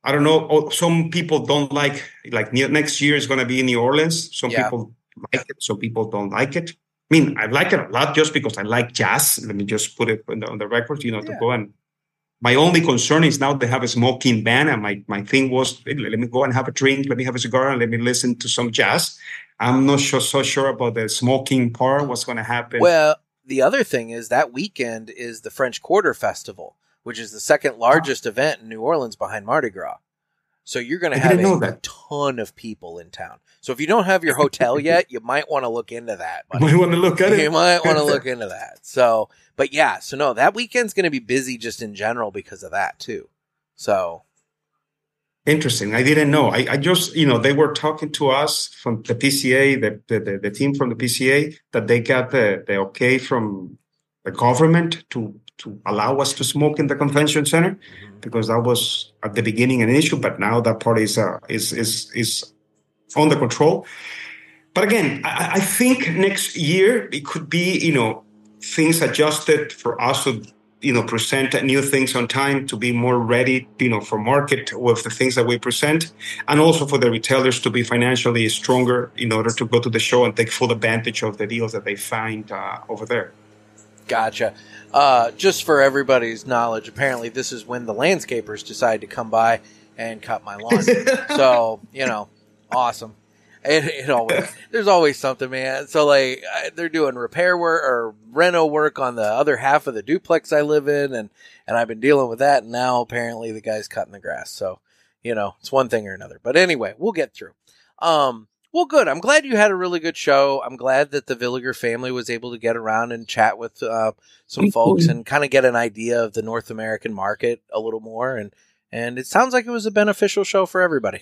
I don't know. oh, Some people don't like like ne- next year is going to be in New Orleans. Some
Yeah.
people like it. Some people don't like it. I mean, I like it a lot just because I like jazz. Let me just put it on the, on the record, you know,
Yeah.
to go and. My only concern is now they have a smoking ban, and my, my thing was, hey, let me go and have a drink, let me have a cigar, and let me listen to some jazz. I'm not sure, so sure about the smoking part, what's going to happen.
Well, the other thing is that weekend is the French Quarter Festival, which is the second largest event in New Orleans behind Mardi Gras. So you're going to
I
have
didn't know
a
that.
ton of people in town. So if you don't have your hotel yet, you might want to look into that.
You might want to look at it.
You might want to look into that. So, but yeah, so no, that weekend's going to be busy just in general because of that too. So
Interesting. I didn't know. I, I just, you know, they were talking to us from the P C A, the, the, the team from the P C A, that they got the, the okay from the government to, to allow us to smoke in the convention center, mm-hmm. because that was at the beginning an issue, but now that part is, uh, is, is, is under control. But again, I, I think next year it could be, you know, things adjusted for us to, you know, present new things on time, to be more ready, you know, for market with the things that we present, and also for the retailers to be financially stronger in order to go to the show and take full advantage of the deals that they find uh, over there.
Gotcha. Uh, just for everybody's knowledge, apparently this is when the landscapers decide to come by and cut my lawn. So, you know, awesome. It, it always, there's always something, man. So like they're doing repair work or reno work on the other half of the duplex I live in. And, and I've been dealing with that. And now apparently the guy's cutting the grass. So, you know, it's one thing or another, but anyway, we'll get through. Um, well, good. I'm glad you had a really good show. I'm glad that the Villiger family was able to get around and chat with, uh, some folks and kind of get an idea of the North American market a little more. And, and it sounds like it was a beneficial show for everybody.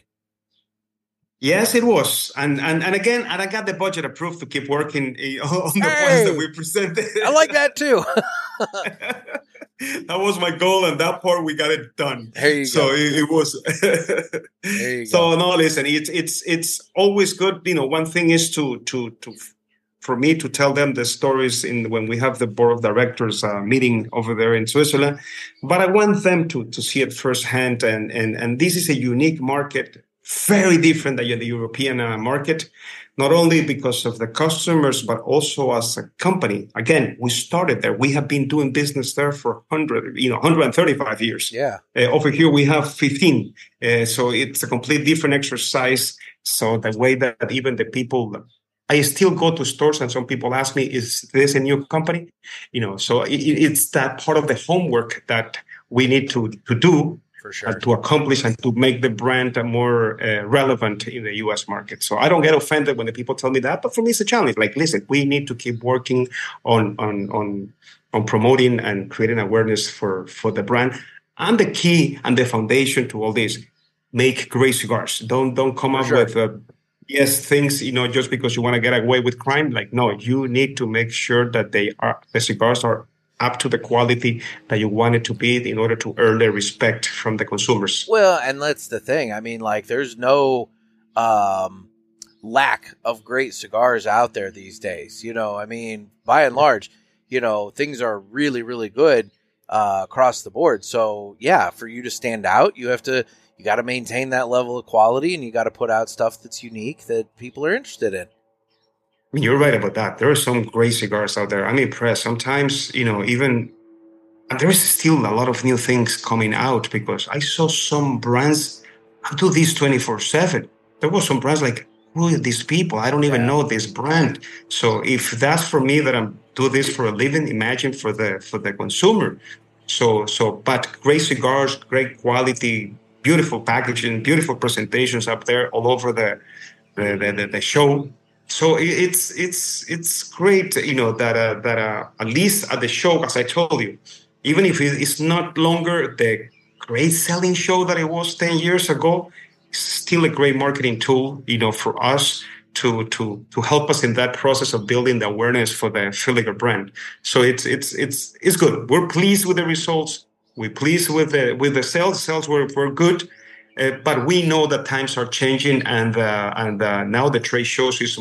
Yes, it was. And and and again, and I got the budget approved to keep working on the
hey,
plans that we presented.
I like that too.
That was my goal, and that part we got it done.
There you
so
go.
it, it was.
There you
so
go.
no, listen, it's it's it's always good. You know, one thing is to to to for me to tell them the stories in when we have the board of directors uh, meeting over there in Switzerland, but I want them to to see it firsthand. And and and this is a unique market. Very different than the European uh, market, not only because of the customers, but also as a company. Again, we started there. We have been doing business there for one hundred, you know, one hundred thirty-five years.
Yeah.
Uh, over here, we have fifteen. Uh, so it's a complete different exercise. So the way that even the people, I still go to stores and some people ask me, is this a new company? You know, so it, it's that part of the homework that we need to, to do.
For sure.
Uh, to accomplish and to make the brand uh, more uh, relevant in the U S market. So I don't get offended when the people tell me that, but for me it's a challenge. Like, listen, we need to keep working on on on on promoting and creating awareness for for the brand. And the key and the foundation to all this: make great cigars. Don't don't come
for
up
sure.
with uh, yes things, you know, just because you want to get away with crime. Like, no, you need to make sure that they are the cigars are up to the quality that you want it to be in order to earn the respect from the consumers.
Well, and that's the thing. I mean, like, there's no um, lack of great cigars out there these days. You know, I mean, by and large, you know, things are really, really good uh, across the board. So, yeah, for you to stand out, you have to, you got to maintain that level of quality, and you got to put out stuff that's unique that people are interested in.
I mean, you're right about that. There are some great cigars out there. I'm impressed. Sometimes, you know, even and there is still a lot of new things coming out because I saw some brands who do this twenty-four seven. There was some brands like, who are these people? I don't even
yeah.
know this brand. So if that's for me that I'm do this for a living, imagine for the for the consumer. So so, but great cigars, great quality, beautiful packaging, beautiful presentations up there all over the the the, the, the show. So it's it's it's great, you know, that uh, that uh, at least at the show, as I told you, even if it's not longer the great selling show that it was ten years ago, it's still a great marketing tool, you know, for us to to to help us in that process of building the awareness for the Villiger brand. So it's it's it's it's good. We're pleased with the results. We're pleased with the with the sales. Sales were were good. Uh, but we know that times are changing, and uh, and uh, now the trade shows is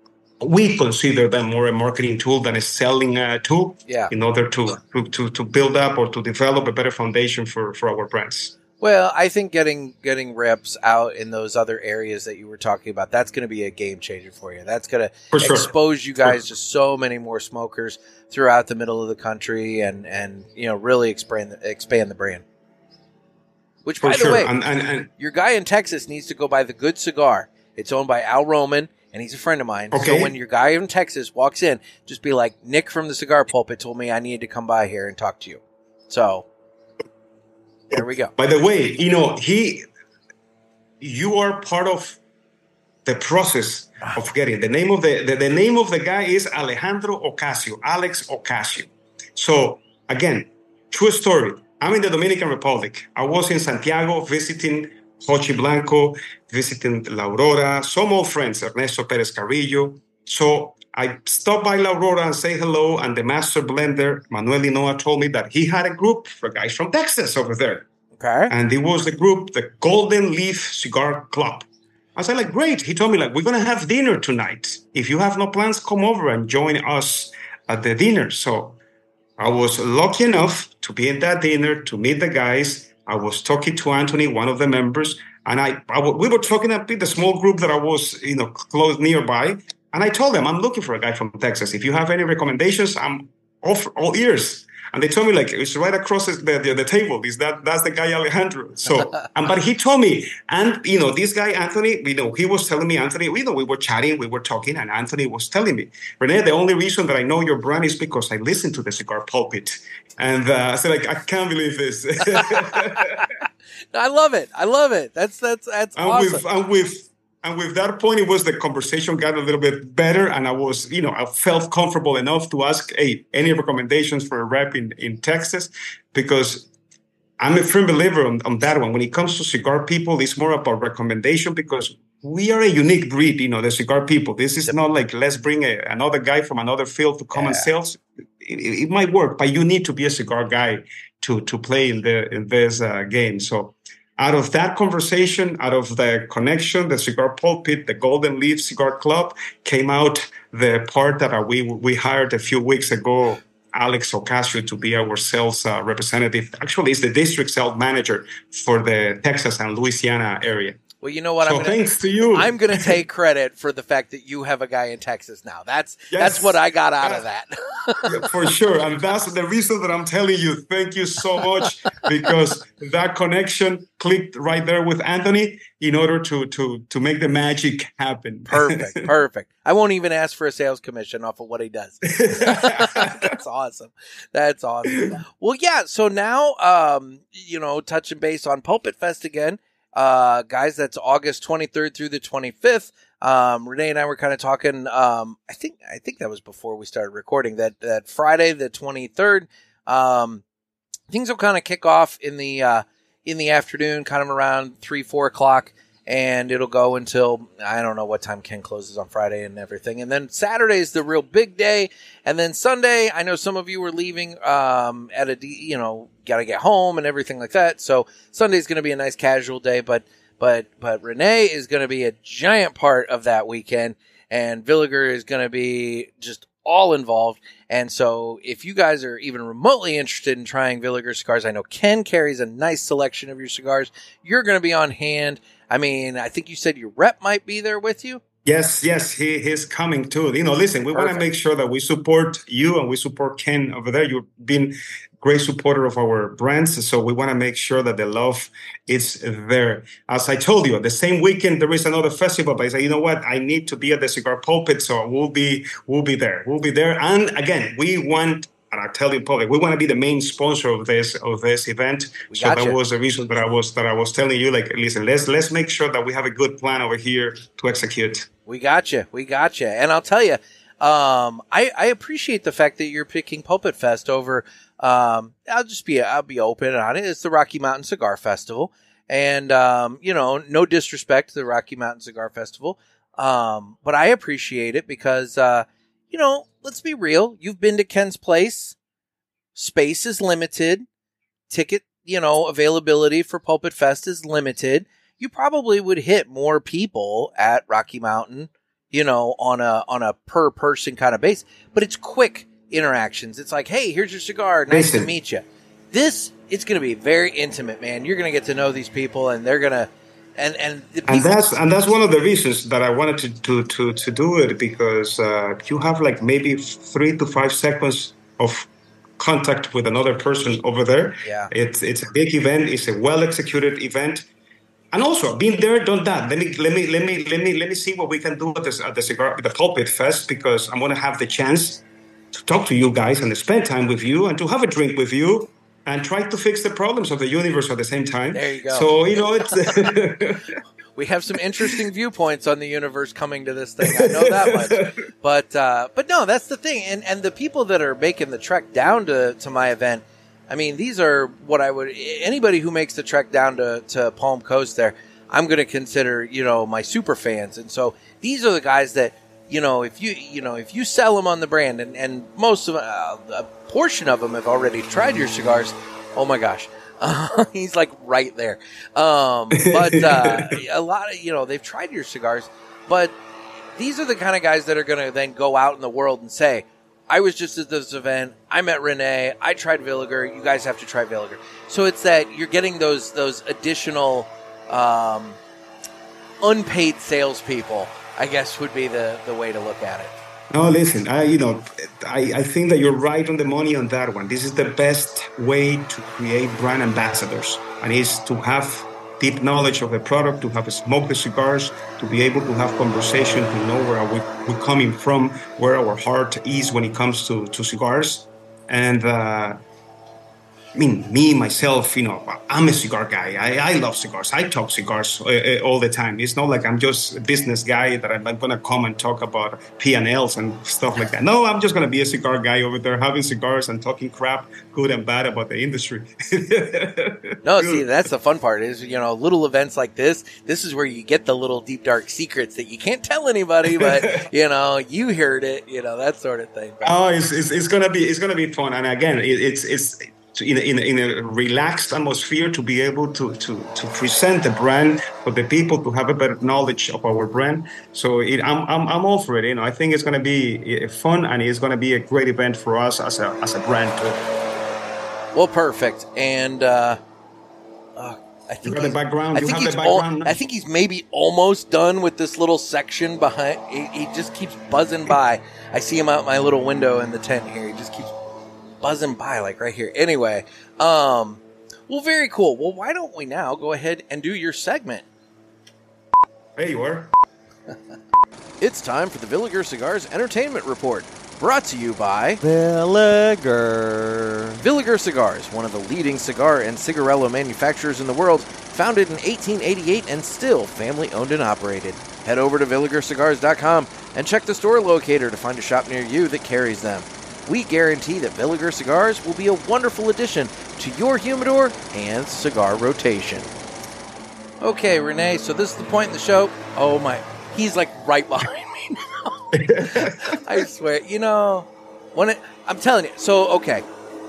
we consider them more a marketing tool than a selling uh, tool.
Yeah.
In order to, to to to build up or to develop a better foundation for, for our brands.
Well, I think getting getting reps out in those other areas that you were talking about, that's going to be a game changer for you. That's going to
sure.
expose you guys to so many more smokers throughout the middle of the country, and, and you know really expand the, expand the brand. Which, by
for
the
sure.
way,
and, and, and,
your guy in Texas needs to go buy the Good Cigar. It's owned by Al Roman, and he's a friend of mine.
Okay.
So when your guy in Texas walks in, just be like, Nick from the Cigar Pulpit told me I needed to come by here and talk to you. So there we go.
By the way, you know, he, you are part of the process of getting the name of the, the, the name of the guy is Alejandro Ocasio, Alex Ocasio. So again, true story. I'm in the Dominican Republic. I was in Santiago visiting Jochi Blanco, visiting La Aurora, some old friends, Ernesto Perez Carrillo. So I stopped by La Aurora and say hello, and the master blender, Manuel Linoa, told me that he had a group for guys from Texas over there.
Okay.
And it was the group, the Golden Leaf Cigar Club. I said, like, great. He told me, like, we're going to have dinner tonight. If you have no plans, come over and join us at the dinner. So I was lucky enough to be at that dinner, to meet the guys. I was talking to Anthony, one of the members, and I, I we were talking a bit, the small group that I was, you know, close nearby. And I told them, I'm looking for a guy from Texas. If you have any recommendations, I'm all, all ears. And they told me, like, it's right across the, the, the table. Is that that's the guy Alejandro? So, and but he told me, and you know, this guy Anthony, you know, he was telling me, Anthony, you know, we were chatting, we were talking, and Anthony was telling me, Rene, the only reason that I know your brand is because I listen to the Cigar Pulpit, and uh, I said, like, I can't believe this.
I love it. I love it. That's that's that's
and
awesome.
With, and with and with that point, it was the conversation got a little bit better, and I was, you know, I felt comfortable enough to ask, hey, any recommendations for a rep in, in Texas? Because I'm a firm believer on, on that one. When it comes to cigar people, it's more about recommendation because we are a unique breed, you know, the cigar people. This is not like, let's bring a, another guy from another field to come
yeah.
and sell. It, it might work, but you need to be a cigar guy to, to play in the in this uh, game. So out of that conversation, out of the connection, the Cigar Pulpit, the Golden Leaf Cigar Club, came out the part that uh, we we hired a few weeks ago, Alex Ocasio, to be our sales uh, representative. Actually, he's the district sales manager for the Texas and Louisiana area.
Well, you know what?
So
I'm gonna,
thanks to you.
I'm going to take credit for the fact that you have a guy in Texas now. That's yes. that's what I got out of that.
Yeah, for sure. And that's the reason that I'm telling you, thank you so much, because that connection clicked right there with Anthony in order to to to make the magic happen.
Perfect. Perfect. I won't even ask for a sales commission off of what he does. That's awesome. That's awesome. Well, yeah. So now, um, you know, touching base on Pulpit Fest again. Uh, guys, that's August twenty-third through the twenty-fifth. Um, Renee and I were kind of talking, um, I think, I think that was before we started recording that, that Friday, the twenty-third, um, things will kind of kick off in the, uh, in the afternoon, kind of around three, four o'clock, and it'll go until, I don't know what time Ken closes on Friday and everything. And then Saturday is the real big day. And then Sunday, I know some of you were leaving, um, at a, you know, got to get home and everything like that. So Sunday's going to be a nice casual day, but, but, but Renee is going to be a giant part of that weekend, and Villiger is going to be just all involved. And so if you guys are even remotely interested in trying Villiger cigars, I know Ken carries a nice selection of your cigars. You're going to be on hand. I mean, I think you said your rep might be there with you.
Yes, yes, he he's coming too. You know, listen, we want to make sure that we support you and we support Ken over there. You've been a great supporter of our brands, so we want to make sure that the love is there. As I told you, the same weekend there is another festival, but I say, you know what, I need to be at the Cigar Pulpit, so we'll be we'll be there. We'll be there. And again, we want, and I tell you public, we want to be the main sponsor of this of this event.
We
so
gotcha.
that was the reason that I was that I was telling you, like, listen, let's let's make sure that we have a good plan over here to execute.
We got you. We got you. And I'll tell you, um, I, I appreciate the fact that you're picking Pulpit Fest over, um, I'll just be, I'll be open on it. It's the Rocky Mountain Cigar Festival. And, um, you know, no disrespect to the Rocky Mountain Cigar Festival. Um, but I appreciate it because, uh, you know, let's be real. You've been to Ken's place. Space is limited. Ticket, you know, availability for Pulpit Fest is limited. You probably would hit more people at Rocky Mountain, you know, on a on a per person kind of base. But it's quick interactions. It's like, hey, here's your cigar. Nice
Listen.
to meet you. This it's going to be very intimate, man. You're going to get to know these people, and they're going to, and and the
and
people-
that's and that's one of the reasons that I wanted to to to, to do it, because uh, you have like maybe three to five seconds of contact with another person over there.
Yeah.
It's it's a big event. It's a well executed event. And also, been there, done that. Let me let me let me let me let me see what we can do at the, at the cigar the Pulpit Fest, because I'm going to have the chance to talk to you guys and to spend time with you and to have a drink with you and try to fix the problems of the universe at the same time.
There you go.
So you know it's.
We have some interesting viewpoints on the universe coming to this thing. I know that much. But uh, but no, that's the thing. And and the people that are making the trek down to, to my event, I mean, these are what I would, anybody who makes the trek down to, to Palm Coast there, I'm going to consider, you know, my super fans. And so these are the guys that, you know, if you, you know, if you sell them on the brand, and, and most of uh, a portion of them have already tried your cigars. Oh my gosh. Uh, he's like right there. Um, but, uh, a lot of, you know, they've tried your cigars, but these are the kind of guys that are going to then go out in the world and say, I was just at this event. I met Rene. I tried Villiger. You guys have to try Villiger. So it's that you're getting those, those additional, um, unpaid salespeople, I guess would be the, the way to look at it.
No, listen, I, you know, I, I think that you're right on the money on that one. This is the best way to create brand ambassadors, and is to have deep knowledge of the product, to have smoked the cigars, to be able to have conversation, to know where we, we're coming from, where our heart is when it comes to, to cigars. And, uh, I mean, me, myself, you know, I'm a cigar guy. I, I love cigars. I talk cigars uh, all the time. It's not like I'm just a business guy that I'm going to come and talk about P and Ls and stuff like that. No, I'm just going to be a cigar guy over there having cigars and talking crap, good and bad, about the industry.
No, see, that's the fun part is, you know, little events like this, this is where you get the little deep, dark secrets that you can't tell anybody, but, you know, you heard it, you know, that sort of thing. But,
oh, it's, it's, it's going to be, it's going to be fun. And again, it, it's, it's, In a, in, a, in a relaxed atmosphere, to be able to, to, to present the brand for the people, to have a better knowledge of our brand. So it, I'm, I'm I'm all for it. You know, I think it's going to be fun, and it's going to be a great event for us as a as a brand too.
Well, perfect. And uh, uh, I think
you have the background.
I
you
think
have
he's
the background.
Al- I think he's maybe almost done with this little section behind. He, he just keeps buzzing by. I see him out my little window in the tent here. He just keeps buzzing by, like right here. Anyway, um, well, very cool. Well, why don't we now go ahead and do your segment?
There you are.
It's time for the Villiger Cigars Entertainment Report, brought to you by
Villiger.
Villiger Cigars, one of the leading cigar and cigarello manufacturers in the world, founded in eighteen eighty-eight and still family-owned and operated. Head over to villiger cigars dot com and check the store locator to find a shop near you that carries them. We guarantee that Villiger Cigars will be a wonderful addition to your humidor and cigar rotation. Okay, Rene, so this is the point in the show. Oh my, he's like right behind me now. I swear, you know, when it, I'm telling you. So, okay,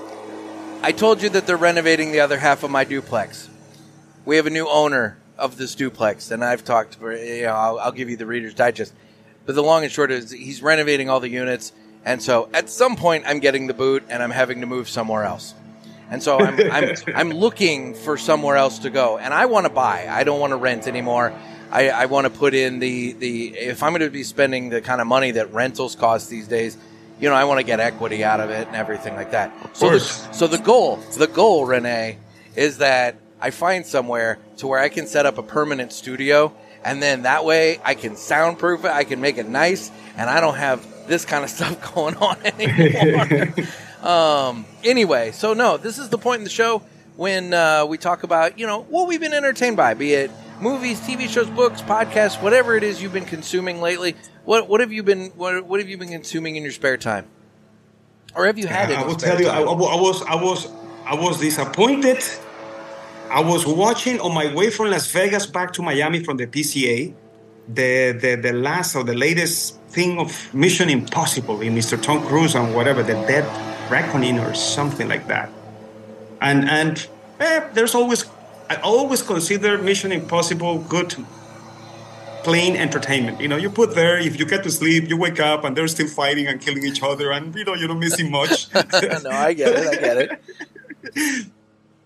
I told you that they're renovating the other half of my duplex. We have a new owner of this duplex, and I've talked for, you know, I'll, I'll give you the Reader's Digest. But the long and short is he's renovating all the units. And so at some point I'm getting the boot and I'm having to move somewhere else. And so I'm I'm I'm looking for somewhere else to go. And I want to buy. I don't want to rent anymore. I, I want to put in the, the if I'm going to be spending the kind of money that rentals cost these days, you know, I want to get equity out of it and everything like that. So the, so the goal, the goal, Rene, is that I find somewhere to where I can set up a permanent studio, and then that way I can soundproof it, I can make it nice, and I don't have this kind of stuff going on anymore. um, anyway, so no, this is the point in the show when uh, we talk about, you know, what we've been entertained by, be it movies, T V shows, books, podcasts, whatever it is you've been consuming lately. What what have you been what, what have you been consuming in your spare time, or have you had it?
I will tell you, I, I was I was I was disappointed. I was watching on my way from Las Vegas back to Miami from the P C A, the the, the last or the latest thing of Mission Impossible in Mister Tom Cruise and whatever, the Dead Reckoning or something like that. And and eh, there's always I always consider Mission Impossible good, plain entertainment. You know, you put there, if you get to sleep, you wake up and they're still fighting and killing each other, and you know you're not missing much.
No, I get it. I get it.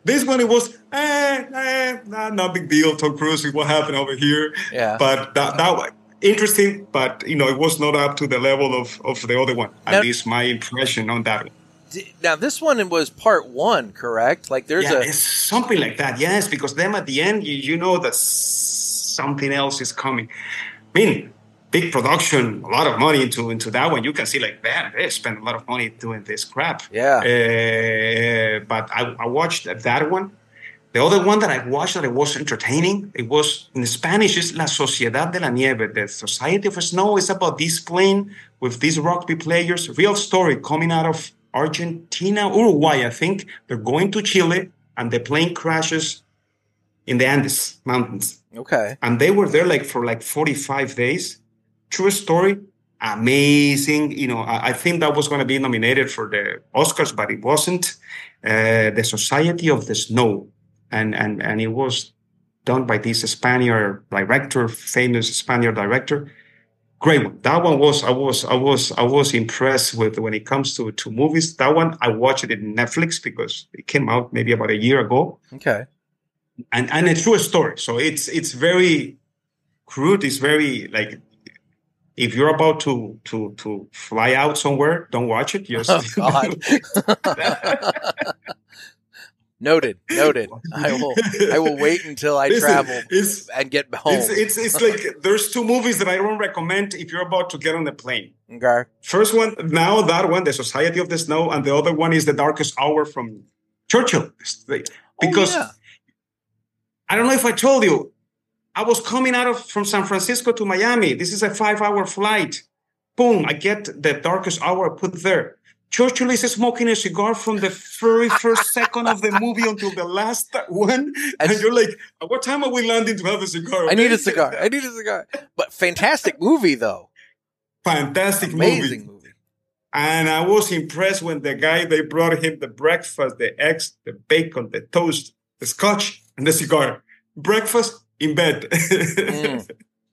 This one, it was, eh, eh, nah, no big deal. Tom Cruise, what happened over here?
Yeah.
But that, that was interesting, but, you know, it was not up to the level of, of the other one. At
now,
least my impression on that one.
Now, this one was part one, correct? Like, there's
yeah,
a...
it's something like that, yes, because then at the end, you, you know that something else is coming. I mean, big production, a lot of money into into that one. You can see like, man, they spent a lot of money doing this crap.
Yeah.
Uh, but I, I watched that one. The other one that I watched that it was entertaining, it was in Spanish, is La Sociedad de la Nieve, the Society of Snow. It's about this plane with these rugby players. Real story coming out of Argentina, Uruguay, I think. They're going to Chile, and the plane crashes in the Andes Mountains.
Okay.
And they were there like for like forty-five days. True story. Amazing. You know, I, I think that was going to be nominated for the Oscars, but it wasn't. Uh, the Society of the Snow. And, and, and it was done by this Spaniard director, famous Spaniard director. Great one. That one was I was I was I was impressed with when it comes to, to movies. That one I watched it in Netflix because it came out maybe about a year ago.
Okay.
And and a true story. So it's it's very crude. It's very like if you're about to to to fly out somewhere, don't watch it. Just
oh God. Noted, noted. I will. I will wait until I
Listen,
travel
it's,
and get home.
It's, it's it's like there's two movies that I don't recommend if you're about to get on the plane.
Okay.
First one, now that one, The Society of the Snow, and the other one is The Darkest Hour from Churchill. Because
oh, yeah.
I don't know if I told you, I was coming out of from San Francisco to Miami. This is a five-hour flight. Boom! I get The Darkest Hour put there. Churchill is smoking a cigar from the very first second of the movie until the last one. And, and you're like, at what time are we landing to have a cigar?
I need a cigar. I need a cigar. But fantastic movie, though.
Fantastic
Amazing
movie.
movie.
And I was impressed when the guy, they brought him the breakfast, the eggs, the bacon, the toast, the scotch, and the cigar. Breakfast in bed.
mm.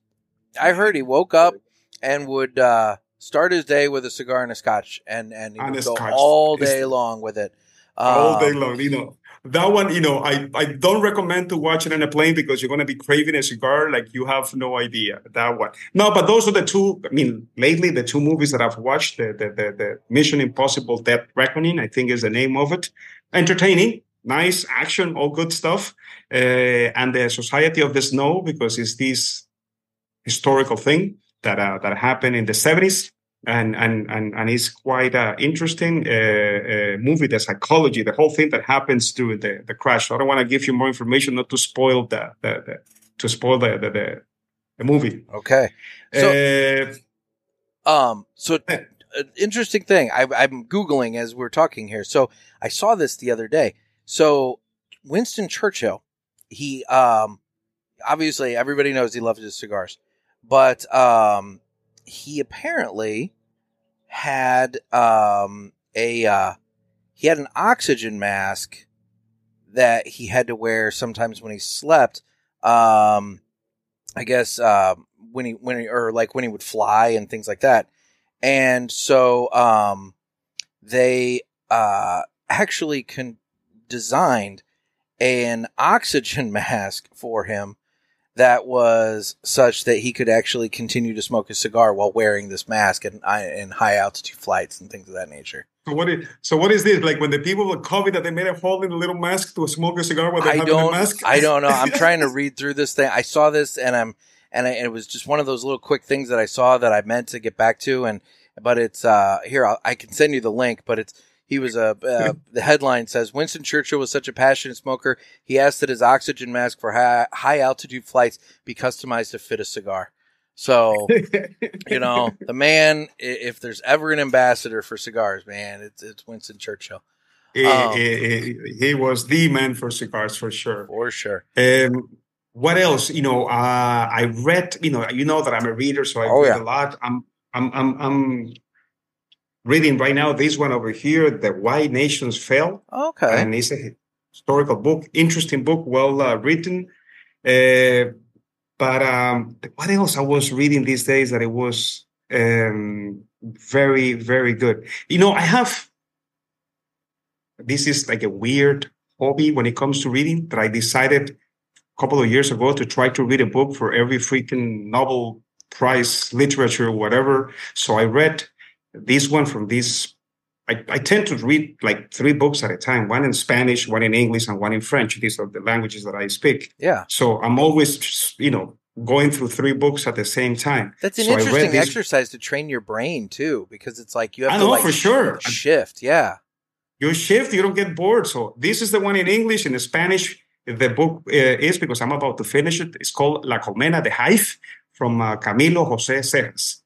I heard he woke up and would... Uh, start his day with a cigar and a scotch, and and he
and
would go
scotch.
all day
it's,
long with it. Um,
all day long, you know. That one, you know, I, I don't recommend to watch it on a plane because you're going to be craving a cigar like you have no idea. That one. No, but those are the two, I mean, lately, the two movies that I've watched, the, the, the, the Mission Impossible Death Reckoning, I think is the name of it. Entertaining, nice action, all good stuff. Uh, and the Society of the Snow, because it's this historical thing that uh, that happened in the seventies, and and and and it's quite uh, interesting uh, uh, movie. The psychology, the whole thing that happens to the the crash. So I don't want to give you more information, not to spoil the, the, the to spoil the the, the, the movie.
Okay. So,
uh,
um, so an interesting thing. I, I'm Googling as we're talking here. So I saw this the other day. So Winston Churchill, he um, obviously everybody knows he loved his cigars. But um, he apparently had um, a uh, he had an oxygen mask that he had to wear sometimes when he slept. Um, I guess uh, when he when he or like when he would fly and things like that. And so um, they uh, actually con- designed an oxygen mask for him that was such that he could actually continue to smoke a cigar while wearing this mask in, in high altitude flights and things of that nature.
So what is so what is this? Like when the people with COVID that they made a hole in a little mask to smoke a cigar while they have a mask?
I don't know. I'm trying to read through this thing. I saw this and I'm and, I, and it was just one of those little quick things that I saw that I meant to get back to. And but it's uh, here I'll, I can send you the link. But it's he was a uh, the headline says Winston Churchill was such a passionate smoker he asked that his oxygen mask for high, high altitude flights be customized to fit a cigar. So, you know, the man, if there's ever an ambassador for cigars, man, it's it's Winston Churchill.
He,
um,
he, he was the man for cigars for sure.
For sure.
Um, what else? You know, uh, I read. You know, you know that I'm a reader, so I
oh,
read
yeah.
a lot. I'm, I'm, I'm, I'm reading right now this one over here, "The Why Nations Fell."
Okay,
and it's a historical book, interesting book, well uh, written. Uh, But um, what else I was reading these days that it was um, very, very good. You know, I have, this is like a weird hobby when it comes to reading that I decided a couple of years ago to try to read a book for every freaking Nobel Prize literature or whatever. So I read this one from this. I, I tend to read like three books at a time, one in Spanish, one in English, and one in French. These are the languages that I speak.
Yeah.
So I'm always, you know, going through three books at the same time.
That's an
so
interesting
this,
exercise to train your brain too, because it's like you have
I
to
know,
like
for sure.
shift. Yeah.
You shift, you don't get bored. So this is the one in English. In Spanish, the book uh, is, because I'm about to finish it, it's called La Colmena, the Hive, from uh, Camilo José Cejas.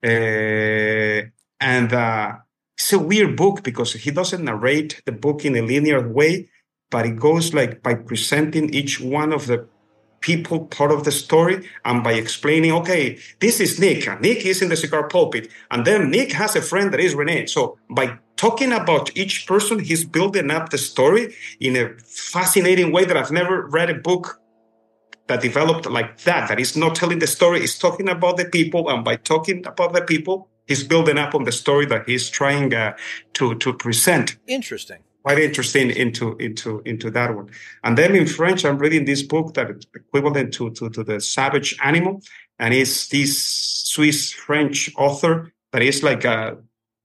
Uh, and uh, it's a weird book because he doesn't narrate the book in a linear way, but it goes like by presenting each one of the people part of the story and by explaining, okay, this is Nick, and Nick is in the cigar pulpit, and then Nick has a friend that is Renee. So by talking about each person, he's building up the story in a fascinating way that I've never read a book that developed like that, that is not telling the story, it's talking about the people, and by talking about the people, he's building up on the story that he's trying uh, to, to present.
Interesting.
Quite interesting into into into that one. And then in French, I'm reading this book that is equivalent to to, to the Savage Animal, and it's this Swiss French author that is like a,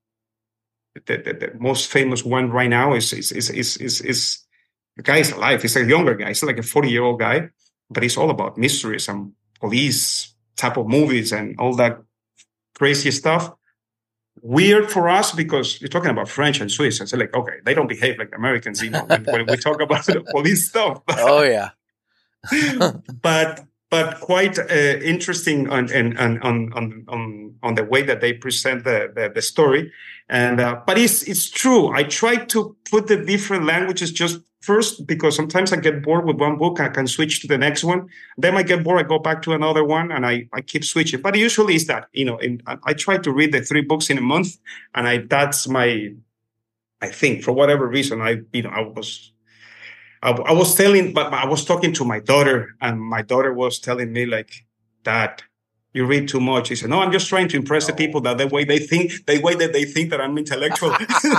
the, the, the most famous one right now is is is is is, is the guy is alive. He's a younger guy. He's like a forty year old guy, but it's all about mysteries and police type of movies and all that crazy stuff. Weird for us because you're talking about French and Swiss. And so like, okay, they don't behave like Americans, you know, when, when we talk about the police stuff.
Oh, yeah.
but but quite uh, interesting on, on, on, on, on, on the way that they present the, the, the story. And uh, but it's it's true. I try to put the different languages just first because sometimes I get bored with one book. I can switch to the next one. Then I get bored. I go back to another one, and I, I keep switching. But usually it's that, you know. In, I, I try to read the three books in a month, and I that's my. I think for whatever reason I you know I was. I, I was telling, but I was talking to my daughter, and my daughter was telling me like, "Dad, you read too much." He said, "No, I'm just trying to impress no. the people that the way they think, the way that they think that I'm intellectual."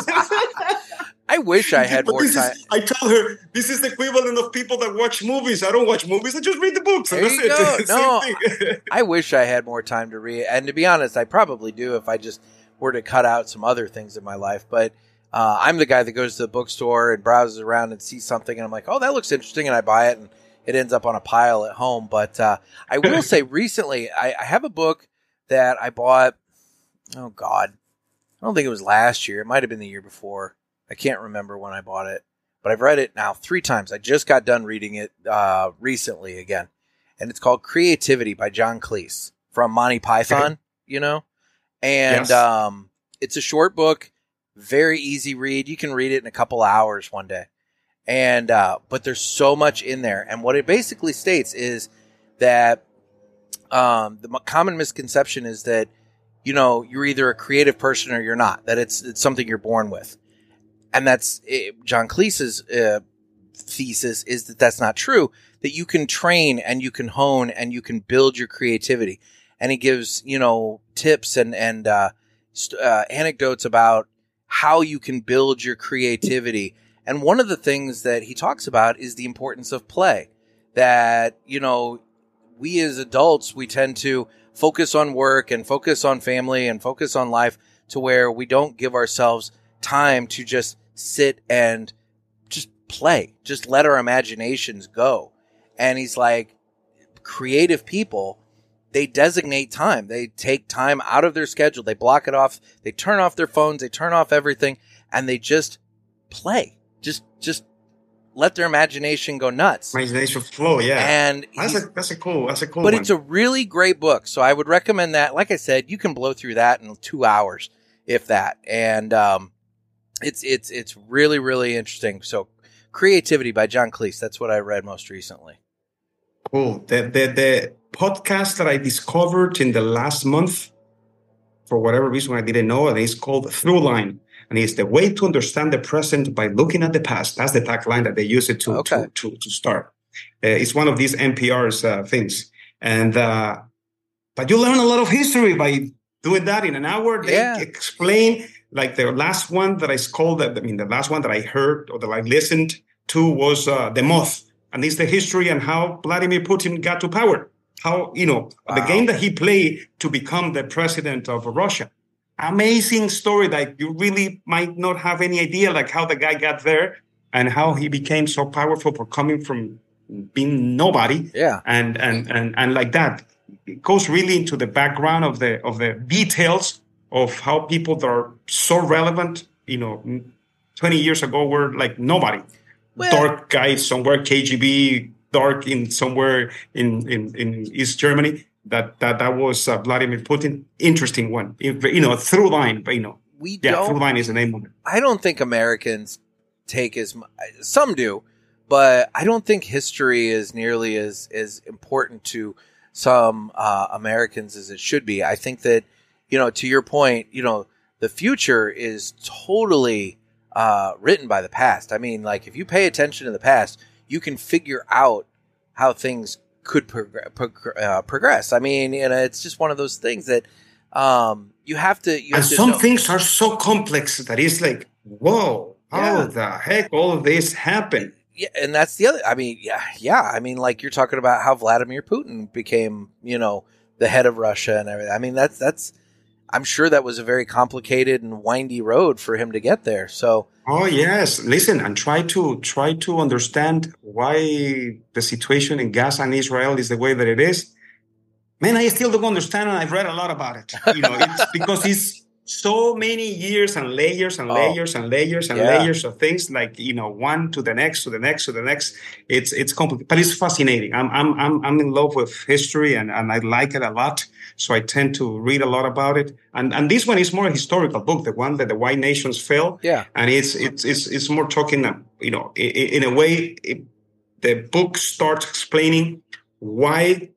I wish I had
but
more
this
time.
Is, I tell her this is the equivalent of people that watch movies. I don't watch movies. I just read the books.
There
And
you
that's
go.
it.
No, I wish I had more time to read. And to be honest, I probably do if I just were to cut out some other things in my life. But uh, I'm the guy that goes to the bookstore and browses around and sees something, and I'm like, oh, that looks interesting, and I buy it, and it ends up on a pile at home. But uh, I will say recently, I, I have a book that I bought, oh, God, I don't think it was last year. It might have been the year before. I can't remember when I bought it, but I've read it now three times. I just got done reading it uh, recently again, and it's called Creativity by John Cleese from Monty Python, you know? And
Yes.
um, it's a short book, very easy read. You can read it in a couple hours one day. And uh, but there's so much in there. And what it basically states is that um, the m- common misconception is that, you know, you're either a creative person or you're not, that it's it's something you're born with. And that's it, John Cleese's uh, thesis is that that's not true, that you can train and you can hone and you can build your creativity. And he gives, you know, tips and, and uh, st- uh, anecdotes about how you can build your creativity. And one of the things that he talks about is the importance of play, that, you know, we as adults, we tend to focus on work and focus on family and focus on life to where we don't give ourselves time to just sit and just play, just let our imaginations go. And he's like, creative people, they designate time. They take time out of their schedule. They block it off. They turn off their phones. They turn off everything, and they just play. Just, just let their imagination go nuts.
Imagination flow, yeah.
And
that's a that's a cool that's a cool
but
one.
it's a really great book. So I would recommend that. Like I said, you can blow through that in two hours, if that. And um, it's it's it's really really interesting. So Creativity by John Cleese. That's what I read most recently.
Cool. The, the the podcast that I discovered in the last month, for whatever reason I didn't know, and it's called Throughline, and it's the way to understand the present by looking at the past. That's the tagline that they use it to
Okay.
to, to to start. Uh, it's one of these N P R's uh, things, and uh, but you learn a lot of history by doing that in an hour. They
Yeah.
explain, like the last one that I called. I mean, the last one that I heard or that I listened two was uh, The Moth, and it's the history and how Vladimir Putin got to power. How, you know, wow. the game that he played to become the president of Russia. Amazing story that you really might not have any idea, like how the guy got there and how he became so powerful for coming from being nobody.
Yeah.
And, and, and, and like that. It goes really into the background of the, of the details of how people that are so relevant, you know, twenty years ago were like nobody. Well, dark guy somewhere, K G B, dark in somewhere in, in, in East Germany. That that that was uh, Vladimir Putin. Interesting one, you know, through line. But you know,
we
yeah,
don't,
through line is the name of it.
I don't think Americans take as much. Some do, but I don't think history is nearly as as important to some uh, Americans as it should be. I think that, you know, to your point, you know, the future is totally uh, written by the past. I mean, like if you pay attention to the past, you can figure out how things could prog- prog- uh, progress. I mean, you know, it's just one of those things that um, you have to. You
and
have to
some
know.
things are so complex that it's like, whoa, how
Yeah.
the heck all of this happened?
Yeah, and that's the other. I mean, yeah, yeah. I mean, like you're talking about how Vladimir Putin became, you know, the head of Russia and everything. I mean, that's that's. I'm sure that was a very complicated and windy road for him to get there. So.
Oh yes, listen, and try to try to understand why the situation in Gaza and Israel is the way that it is. Man, I still don't understand, and I've read a lot about it. You know, it's because it's so many years and layers and layers oh, and layers and
yeah.
layers of things. Like, you know, one to the next to the next to the next. It's it's complicated, but it's fascinating. I'm I'm I'm I'm in love with history, and, and I like it a lot. So I tend to read a lot about it. And and this one is more a historical book, the one that the White Nations Fell.
Yeah.
And it's it's it's it's more talking, you know, in, in a way, it, the book starts explaining why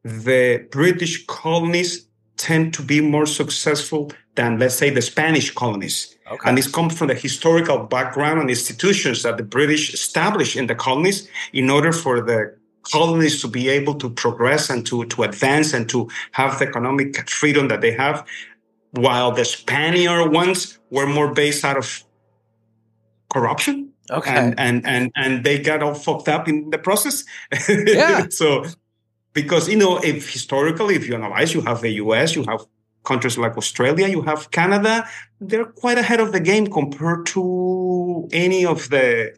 the British colonies tend to be more successful than, let's say, the Spanish colonies.
Okay.
And this comes from the historical background and institutions that the British established in the colonies in order for the colonies to be able to progress and to, to advance and to have the economic freedom that they have, while the Spaniard ones were more based out of corruption.
Okay.
And, and, and, and they got all fucked up in the process.
Yeah.
So, because, you know, if historically, if you analyze, you have the U S, you have countries like Australia, you have Canada, they're quite ahead of the game compared to any of the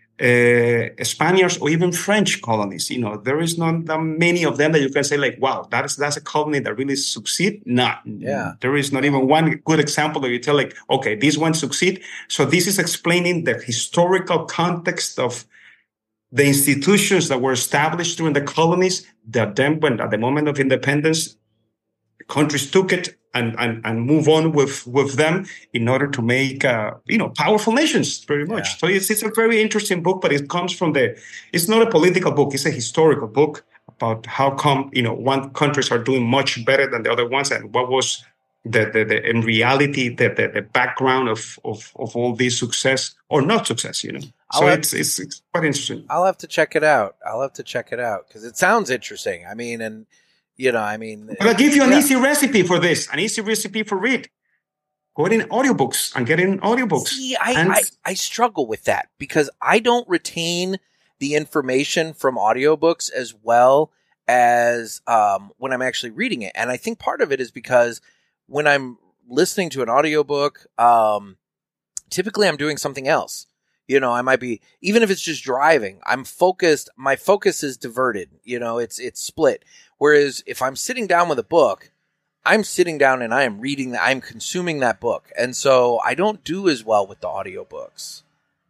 uh, Spaniards or even French colonies. You know, there is not that many of them that you can say like, wow, that's, that's a colony that really succeed. No,
yeah.
There is not even one good example that you tell like, okay, this one succeed. So this is explaining the historical context of the institutions that were established during the colonies, that then when at the moment of independence, countries took it and, and, and move on with, with them in order to make, uh, you know, powerful nations, pretty much.
Yeah.
So it's, it's a very interesting book, but it comes from the, it's not a political book. It's a historical book about how come, you know, one countries are doing much better than the other ones and what was the, the, the in reality, the, the, the background of, of, of all this success or not success, you know. So
have,
it's, it's it's quite interesting.
I'll have to check it out. I'll have to check it out because it sounds interesting. I mean, and you know, I mean,
but I'll give you an
yeah.
easy recipe for this, an easy recipe for read. Go in audiobooks and get in audiobooks.
See, I,
and
I, I struggle with that because I don't retain the information from audiobooks as well as um, when I'm actually reading it. And I think part of it is because when I'm listening to an audiobook, um, typically I'm doing something else. You know, I might be, even if it's just driving, I'm focused, my focus is diverted, you know, it's, it's split. Whereas if I'm sitting down with a book, I'm sitting down and I am reading that, I'm consuming that book. And so I don't do as well with the audiobooks.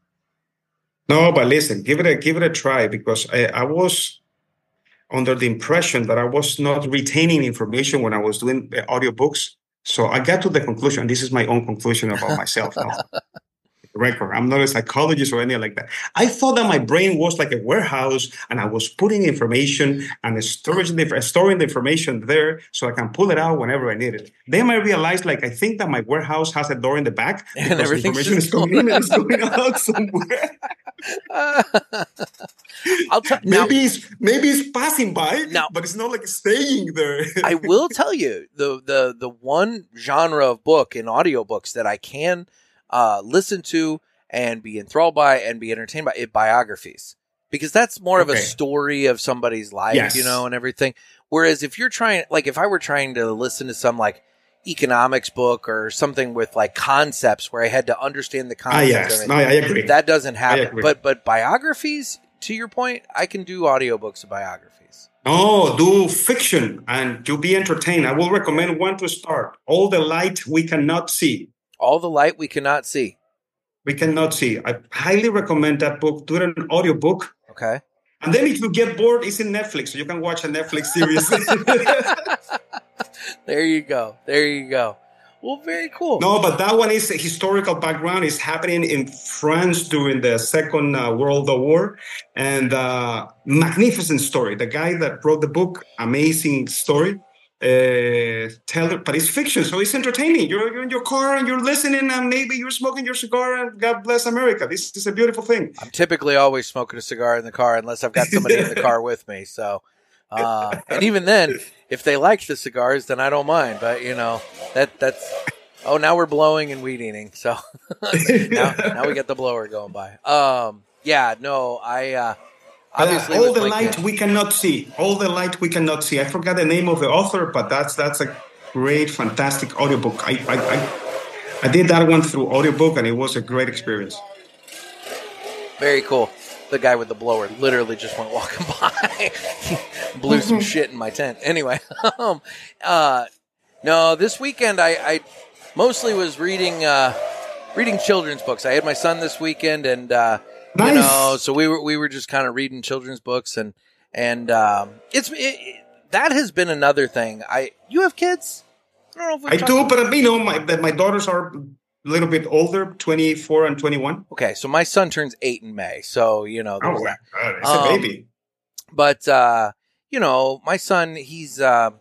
No, but listen, give it a, give it a try because I, I was under the impression that I was not retaining information when I was doing audiobooks. So I got to the conclusion, this is my own conclusion about myself now. Record. I'm not a psychologist or anything like that. I thought that my brain was like a warehouse and I was putting information and storing the, storing the information there so I can pull it out whenever I need it. Then I realized like I think that my warehouse has a door in the back
and everything
is coming in and it's going out somewhere.
Uh, I'll t-
maybe
now,
it's maybe it's passing by,
now,
but it's not like staying there.
I will tell you the the the one genre of book in audiobooks that I can Uh, listen to and be enthralled by and be entertained by it, biographies. Because that's more
Okay.
of a story of somebody's life,
Yes.
you know, and everything. Whereas if you're trying, like if I were trying to listen to some like economics book or something with like concepts where I had to understand the
Ah,
concepts
yes.
of it,
No, I agree.
that doesn't happen.
agree.
But but biographies, to your point, I can do audiobooks of biographies.
No, do fiction and you'll be entertained. I will recommend one to start. All the Light We Cannot See.
All the light we cannot see.
We cannot see. I highly recommend that book. Do it an audiobook.
Okay.
And then if you get bored, it's in Netflix. So you can watch a Netflix series.
There you go. There you go. Well, very cool.
No, but that one is a historical background. It's happening in France during the Second uh, World War. And uh, magnificent story. The guy that wrote the book, amazing story. Uh, tell it, but it's fiction, so it's entertaining. You're, you're in your car and you're listening, and maybe you're smoking your cigar, and God bless America. This is a beautiful thing.
I'm typically always smoking a cigar in the car unless I've got somebody in the car with me. So, uh, and even then, if they like the cigars, then I don't mind. But you know, that that's oh, now we're blowing and weed eating. So now, now we got the blower going by. Um, yeah, no, I uh, obviously
all
with
the
my
light
kid-
we cannot see. All the light we cannot see. I forgot the name of the author, but that's that's a great, fantastic audiobook. I I, I, I did that one through audiobook, and it was a great experience.
Very cool. The guy with the blower literally just went walking by, blew some shit in my tent. Anyway, um, uh, no, this weekend I, I mostly was reading uh, reading children's books. I had my son this weekend, and uh,
Nice.
you know, so we were we were just kind of reading children's books, and and um, it's it, it, that has been another thing. I you have kids? I don't know if we've
I
talked
do,
about-
but you know, my that my daughters are a little bit older, twenty-four and twenty-one.
Okay, so my son turns eight in May, so you know there's
Oh,
that.
God, it's
Um,
a baby.
But uh, you know, my son, he's uh,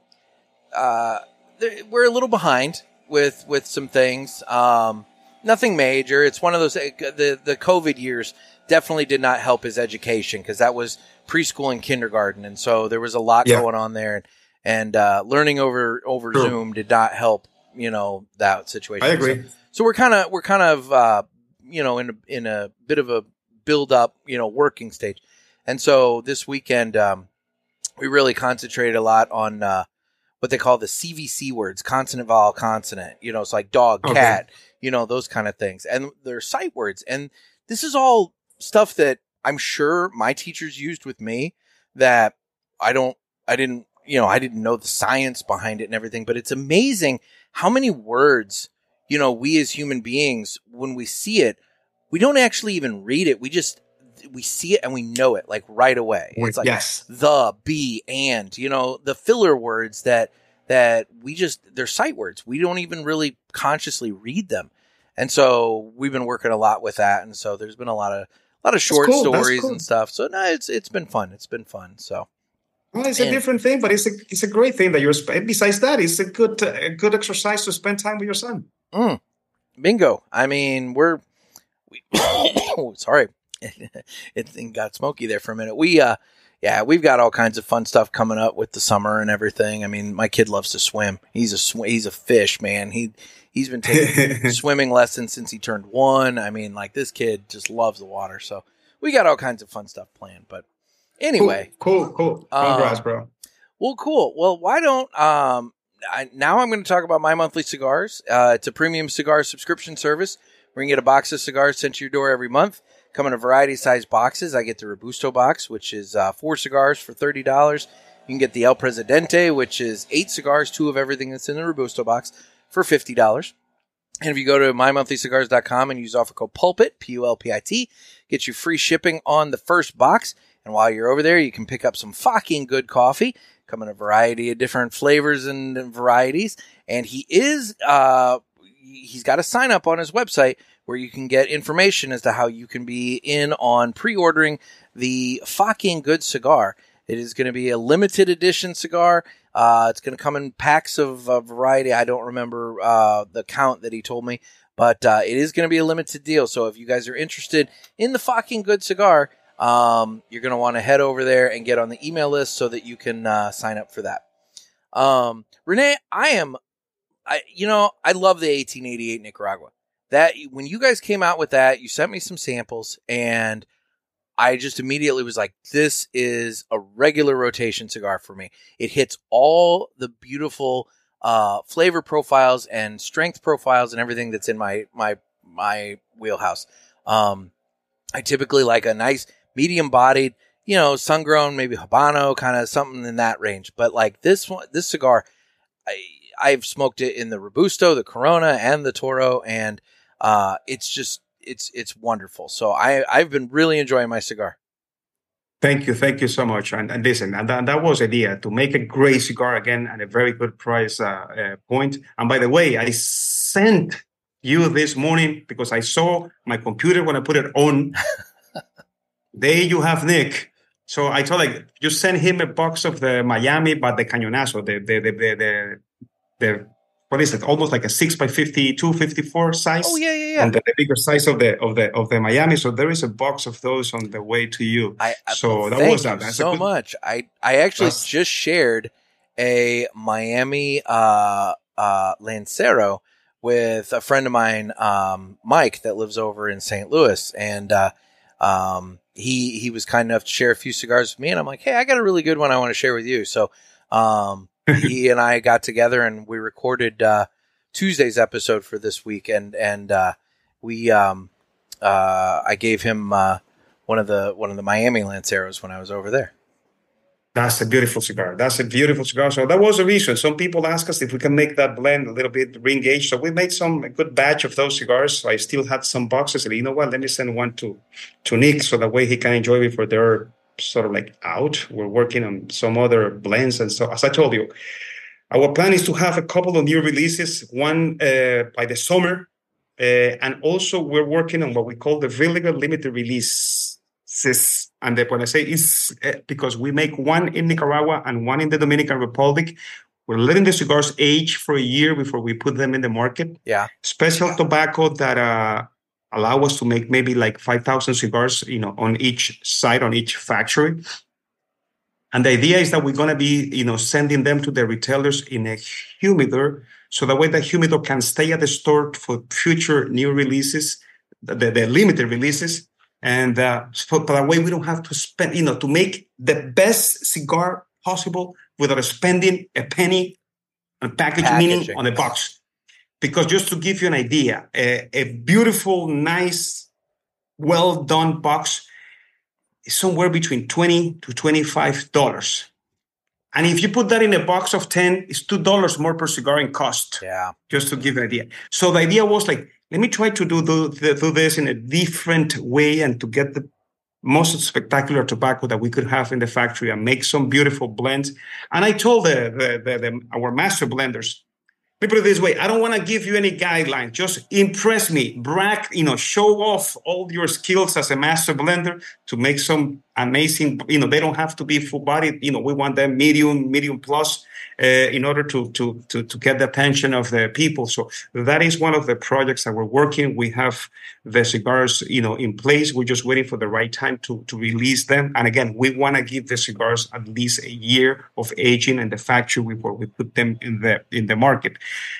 uh, th- we're a little behind with with some things. Um, nothing major. It's one of those the the COVID years definitely did not help his education because that was preschool and kindergarten, and so there was a lot
Yeah.
going on there, and, and uh, learning over over
Sure.
Zoom did not help. You know that situation.
I agree.
So, so we're kind of we're kind of uh, you know in a, in a bit of a build up, you know, working stage. And so this weekend, um, we really concentrated a lot on uh, what they call the C V C words, consonant, vowel, consonant. You know, it's like dog,
Okay.
cat, you know, those kind of things. And they're sight words. And this is all stuff that I'm sure my teachers used with me that I don't, I didn't, you know, I didn't know the science behind it and everything. But it's amazing how many words, you know, we as human beings, when we see it, we don't actually even read it. We just, we see it and we know it like right away. It's like
Yes.
the, be, and, you know, the filler words that, that we just, they're sight words. We don't even really consciously read them. And so we've been working a lot with that. And so there's been a lot of, a lot of short
cool. That's
stories
cool.
and stuff. So no, it's, it's been fun. It's been fun. So
Well, it's
And-
a different thing, but it's a it's a great thing that you're. sp- Besides that, it's a good uh, a good exercise to spend time with your son.
mm, bingo. I mean, we're, we, sorry, it, it got smoky there for a minute. We, uh, yeah, we've got all kinds of fun stuff coming up with the summer and everything. I mean, my kid loves to swim. He's a sw- he's a fish, man. He he's been taking swimming lessons since he turned one. I mean, like this kid just loves the water. So we got all kinds of fun stuff planned. But anyway,
cool, cool. cool.
Um,
Congrats, bro.
well, cool. Well, why don't um I, now I'm going to talk about My Monthly Cigars. Uh, it's a premium cigar subscription service where you can get a box of cigars sent to your door every month. Come in a variety of size boxes. I get the Robusto box, which is uh, four cigars for thirty dollars. You can get the El Presidente, which is eight cigars, two of everything that's in the Robusto box, for fifty dollars. And if you go to my monthly cigars dot com and use offer code PULPIT, P U L P I T, get you free shipping on the first box. And while you're over there, you can pick up some fucking good coffee. Come in a variety of different flavors and varieties. And he is, uh, he's got a sign up on his website where you can get information as to how you can be in on pre-ordering the fucking good cigar. It is going to be a limited edition cigar. Uh, it's going to come in packs of uh, variety. I don't remember uh, the count that he told me, but uh, it is going to be a limited deal. So if you guys are interested in the fucking good cigar, um, you're going to want to head over there and get on the email list so that you can uh, sign up for that. Um, Renee, I am, I you know, I love the eighteen eighty-eight Nicaragua. that when you guys came out with that, you sent me some samples, and I just immediately was like, this is a regular rotation cigar for me. It hits all the beautiful uh, flavor profiles and strength profiles and everything that's in my my my wheelhouse. Um, I typically like a nice medium-bodied, you know, sun-grown, maybe Habano, kind of something in that range. But like this one, this cigar, I, I've smoked it in the Robusto, the Corona, and the Toro, and uh, it's just it's it's wonderful. So I I've been really enjoying my cigar.
Thank you, thank you so much. And, and listen, and that, that was the idea, to make a great cigar again at a very good price uh, uh, point. And by the way, I sent you this morning because I saw my computer when I put it on. There you have Nick. So I told like just send him a box of the Miami, but the Cañonazo, the the the the, the, the what is it? Almost like a six by fifty-two, fifty-four size.
Oh yeah, yeah, yeah.
And the, the bigger size of the of the of the Miami. So there is a box of those on the way to you.
I, I
so
well,
that
thank
was that.
you
That's
so
good,
much. I I actually
That's,
just shared a Miami uh, uh, Lancero with a friend of mine, um, Mike, that lives over in Saint Louis, and uh, um, he he was kind enough to share a few cigars with me, and I'm like, hey, I got a really good one I want to share with you. So um, he and I got together and we recorded uh, Tuesday's episode for this week, and and uh, we um, uh, I gave him uh, one of the one of the Miami Lanceros when I was over there.
That's a beautiful cigar. That's a beautiful cigar. So that was the reason. Some people ask us if we can make that blend a little bit ring aged. So we made some a good batch of those cigars. So I still had some boxes. And you know what? Let me send one to, to Nick so that way he can enjoy before they're sort of like out. We're working on some other blends. And so, as I told you, our plan is to have a couple of new releases, one uh, by the summer. Uh, and also we're working on what we call the Villiger limited release. And the, when I say is uh, because we make one in Nicaragua and one in the Dominican Republic. We're letting the cigars age for a year before we put them in the market.
Yeah.
Special tobacco that uh, allow us to make maybe like five thousand cigars, you know, on each side, on each factory. And the idea is that we're going to be, you know, sending them to the retailers in a humidor. So that way the humidor can stay at the store for future new releases, the, the limited releases. And uh, so that way we don't have to spend, you know, to make the best cigar possible without spending a penny on package,
Packaging.
meaning on a box. Because just to give you an idea, a, a beautiful, nice, well-done box is somewhere between twenty to twenty-five dollars. And if you put that in a box of ten, it's two dollars more per cigar in cost.
Yeah.
Just to give you an idea. So the idea was like, let me try to do, do, do this in a different way and to get the most spectacular tobacco that we could have in the factory and make some beautiful blends. And I told the, the, the, the our master blenders, let me put it this way, I don't want to give you any guidelines. Just impress me, brag, you know, show off all your skills as a master blender to make some amazing, you know, they don't have to be full bodied. You know, we want them medium, medium plus uh, in order to, to, to, to get the attention of the people. So that is one of the projects that we're working. We have the cigars, you know, in place. We're just waiting for the right time to, to release them. And again, we want to give the cigars at least a year of aging in the factory before we put them in the, in the market.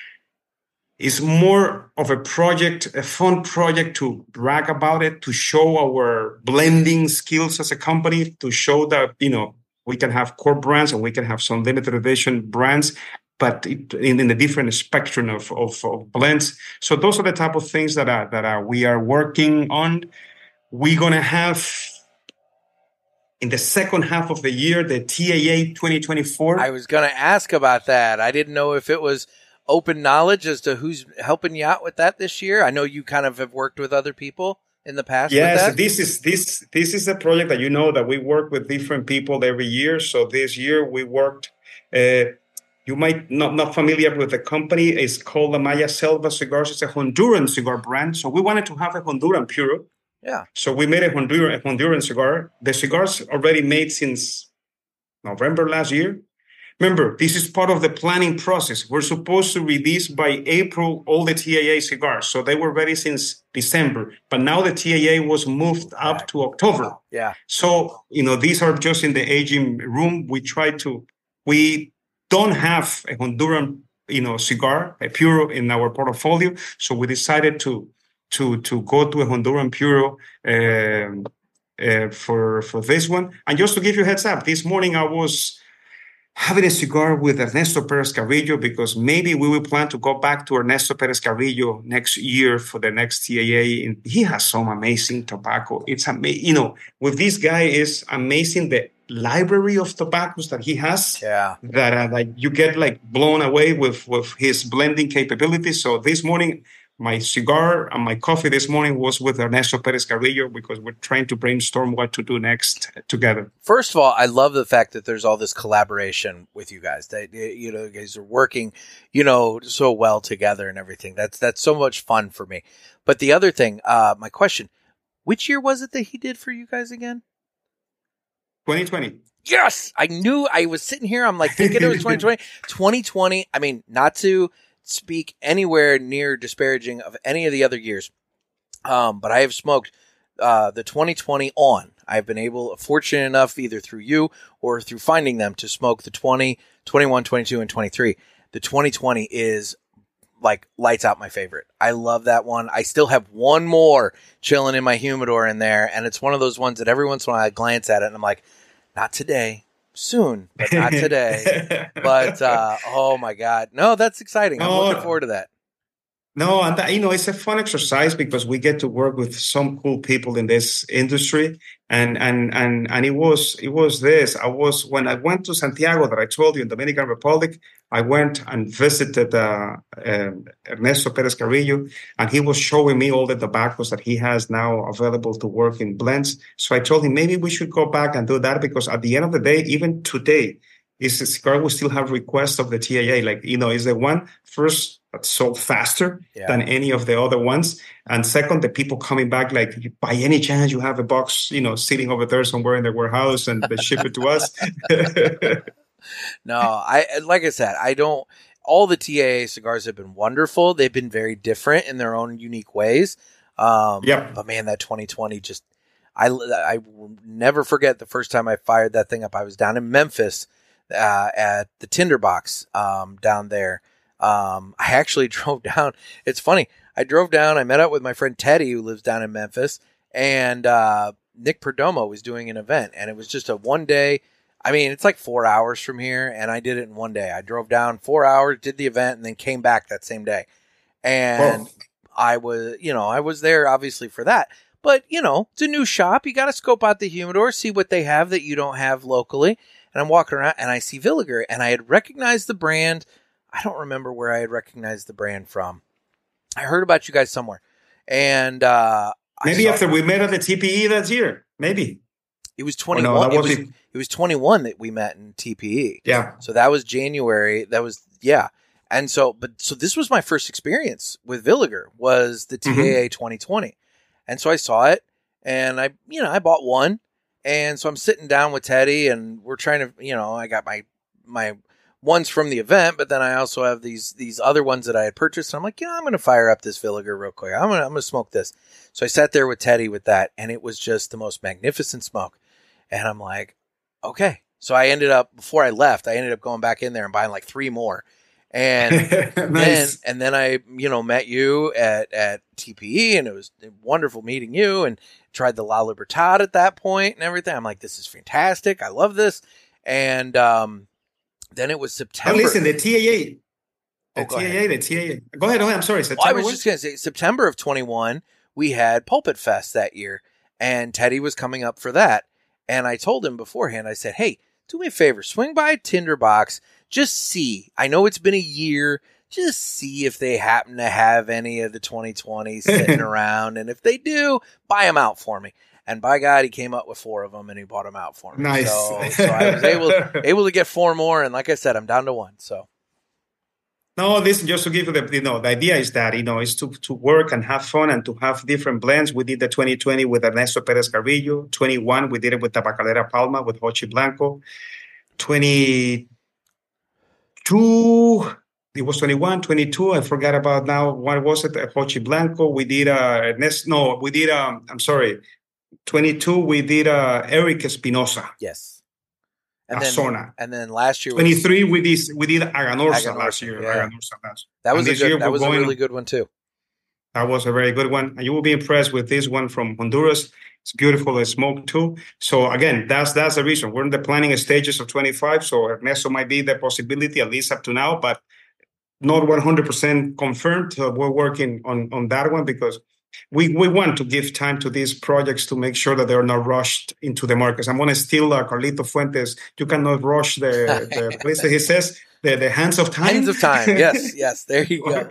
It's more of a project, a fun project to brag about it, to show our blending skills as a company, to show that, you know, we can have core brands and we can have some limited edition brands, but it, in, in a different spectrum of, of, of blends. So those are the type of things that are, that are, we are working on. We're going to have, in the second half of the year, the T A A twenty twenty-four.
I was going to ask about that. I didn't know if it was open knowledge as to who's helping you out with that this year. I know you kind of have worked with other people in the past.
Yes,
with that.
this is this this is a project that you know that we work with different people every year. So this year we worked. Uh, you might not not familiar with the company. It's called La Maya Selva Cigars. It's a Honduran cigar brand. So we wanted to have a Honduran puro.
Yeah.
So we made a Honduran a Honduran cigar. The cigars already made since November last year. Remember, this is part of the planning process. We're supposed to release by April all the T A A cigars. So they were ready since December. But now the T A A was moved up to October.
Yeah.
So, you know, these are just in the aging room. We try to, we don't have a Honduran, you know, cigar, a puro in our portfolio. So we decided to to to go to a Honduran Puro um, uh, for for this one. And just to give you a heads up, this morning I was having a cigar with Ernesto Perez Carrillo because maybe we will plan to go back to Ernesto Perez Carrillo next year for the next T A A. And he has some amazing tobacco. It's amazing, you know, with this guy is amazing the library of tobaccos that he has.
Yeah,
that uh, like you get like blown away with with his blending capabilities. So this morning, my cigar and my coffee this morning was with Ernesto Perez Carrillo because we're trying to brainstorm what to do next together.
First of all, I love the fact that there's all this collaboration with you guys. That you know, you guys are working, you know, so well together and everything. That's that's so much fun for me. But the other thing, uh, my question: which year was it that he did for you guys again?
twenty twenty.
Yes, I knew. I was sitting here. I'm like thinking it was twenty twenty. twenty twenty. I mean, not to speak anywhere near disparaging of any of the other years, um, but I have smoked uh, the twenty twenty on. I've been able, fortunate enough, either through you or through finding them, to smoke the twenty, twenty-one, twenty-two, and twenty-three. The twenty twenty is like lights out my favorite. I love that one. I still have one more chilling in my humidor in there, and it's one of those ones that every once in a while I glance at it and I'm like, not today. Soon, but not today. But uh, oh my God, no, that's exciting. I'm
No.
looking forward to that.
No, and that, you know, it's a fun exercise because we get to work with some cool people in this industry, and and and and it was it was this. I was when I went to Santiago that I told you in Dominican Republic. I went and visited uh, uh, Ernesto Perez Carrillo, and he was showing me all the tobaccos that he has now available to work in blends. So I told him maybe we should go back and do that because at the end of the day, even today, is a cigar will still have requests of the T A A. Like, you know, is the one first that's sold faster
Yeah.
than any of the other ones. And second, the people coming back, like, by any chance you have a box, you know, sitting over there somewhere in the warehouse and they ship it to us.
No, I like I said, I don't. All the T A A cigars have been wonderful. They've been very different in their own unique ways. Um,
Yep.
But man, that twenty twenty just, I I will never forget the first time I fired that thing up. I was down in Memphis uh, at the Tinderbox um, down there. Um, I actually drove down. It's funny. I drove down. I met up with my friend Teddy, who lives down in Memphis, and uh, Nick Perdomo was doing an event, and it was just a one day. I mean, it's like four hours from here, and I did it in one day. I drove down four hours, did the event, and then came back that same day. And
Whoa.
I was, you know, I was there obviously for that. But, you know, it's a new shop. You got to scope out the humidor, see what they have that you don't have locally. And I'm walking around, and I see Villiger, and I had recognized the brand. I don't remember where I had recognized the brand from. I heard about you guys somewhere. And uh,
Maybe
I saw,
after we met at the T P E that year. Maybe.
it was
Oh,
twenty-one.
no, that
it
was
was
it.
it was twenty-one that we met in T P E.
Yeah.
So that was January. That was, yeah. And so, but so this was my first experience with Villiger, was the T A A twenty twenty. And so I saw it, and I, you know, I bought one. And so I'm sitting down with Teddy, and we're trying to, you know, I got my, my ones from the event, but then I also have these, these other ones that I had purchased. And I'm like, you know, I'm going to fire up this Villiger real quick. I'm going to, I'm going to smoke this. So I sat there with Teddy with that, and it was just the most magnificent smoke. And I'm like, okay. So I ended up, before I left, I ended up going back in there and buying like three more. And then,
Nice.
and then I, you know, met you at, at T P E, and it was wonderful meeting you, and tried the La Libertad at that point and everything. I'm like, this is fantastic. I love this. And, um, then it was
Oh,
September.
listen, the T A A. The
Oh, go
T A A,
ahead.
the T A A. Go ahead, go ahead. I'm sorry.
Well, I
September
was
what?
just going to say September of twenty-one, we had Pulpit Fest that year, and Teddy was coming up for that. And I told him beforehand, I said, hey, do me a favor, swing by Tinderbox, just see. I know it's been a year. Just see if they happen to have any of the twenty twenties sitting around. And if they do, buy them out for me. And by God, he came up with four of them, and he bought them out for me.
Nice.
So, so I was able, able to get four more. And like I said, I'm down to one. So
No, listen, just to give you the, you know, the idea is that, you know, is to, to work and have fun and to have different blends. We did the twenty twenty with Ernesto Perez Carrillo. twenty-one, we did it with Tabacalera Palma with Hochi Blanco. twenty-two, it was twenty-one, twenty-two. I forgot about now. What was it? Hochi Blanco. We did, uh, Ernest, no, we did, um, I'm sorry. twenty-two, we did uh, Eric Espinosa.
yes. And then,
Azona.
and then last year was,
twenty-three, we did, we did Aganorsa
Aganorsa,
last year.
yeah.
Aganorsa last.
that was
And
a
this year
good, that
we're
was a
going-
really good one too.
That was a very good one. And you will be impressed with this one from Honduras. It's beautiful and smoked too. So again, that's that's the reason. We're in the planning stages of twenty-five. So Ernesto might be the possibility, at least up to now, but not one hundred percent confirmed. So we're working on, on that one because we, we want to give time to these projects to make sure that they're not rushed into the markets. I'm going to steal uh, Carlito Fuentes. You cannot rush the, the place that he says, the, the hands of time.
Hands of time. Yes, yes. There you go.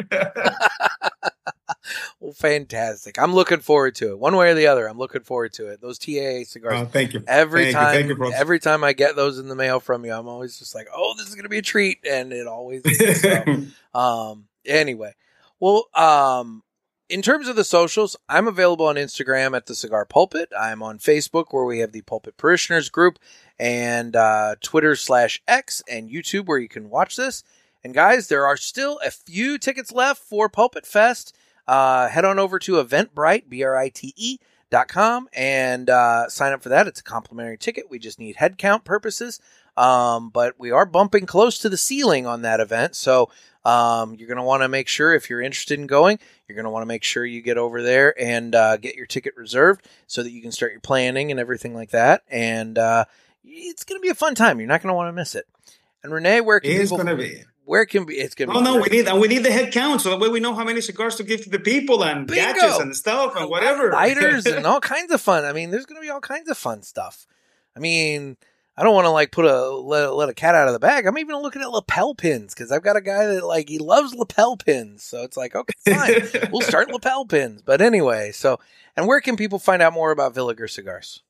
Well, fantastic. I'm looking forward to it. One way or the other, I'm looking forward to it. Those T A A cigars.
Oh, thank you.
Every
thank
time,
you, thank you,
every time I get those in the mail from you, I'm always just like, oh, this is going to be a treat. And it always is. So, um, anyway, well, um, in terms of the socials, I'm available on Instagram at The Cigar Pulpit. I'm on Facebook where we have the Pulpit Parishioners group, and uh, Twitter slash X and YouTube where you can watch this. And guys, there are still a few tickets left for Pulpit Fest. Uh, head on over to Eventbrite, B R I T E dot com, and uh, sign up for that. It's a complimentary ticket. We just need head count purposes. Um, but we are bumping close to the ceiling on that event. So um, you're going to want to make sure, if you're interested in going, you're going to want to make sure you get over there and uh, get your ticket reserved so that you can start your planning and everything like that. And uh, it's going to be a fun time. You're not going to want to miss it. And Rene, where can
it's
people...
going to be...
Where can be? It's gonna.
Oh
be
no,
great.
we need and we need the head count so that way we know how many cigars to give to the people and
Bingo!
gadgets and stuff and whatever,
lighters and all kinds of fun. I mean, there's gonna be all kinds of fun stuff. I mean, I don't want to like put a let, let a cat out of the bag. I'm even looking at lapel pins because I've got a guy that like he loves lapel pins. So it's like, okay, fine, we'll start lapel pins. But anyway, so and where can people find out more about Villiger Cigars?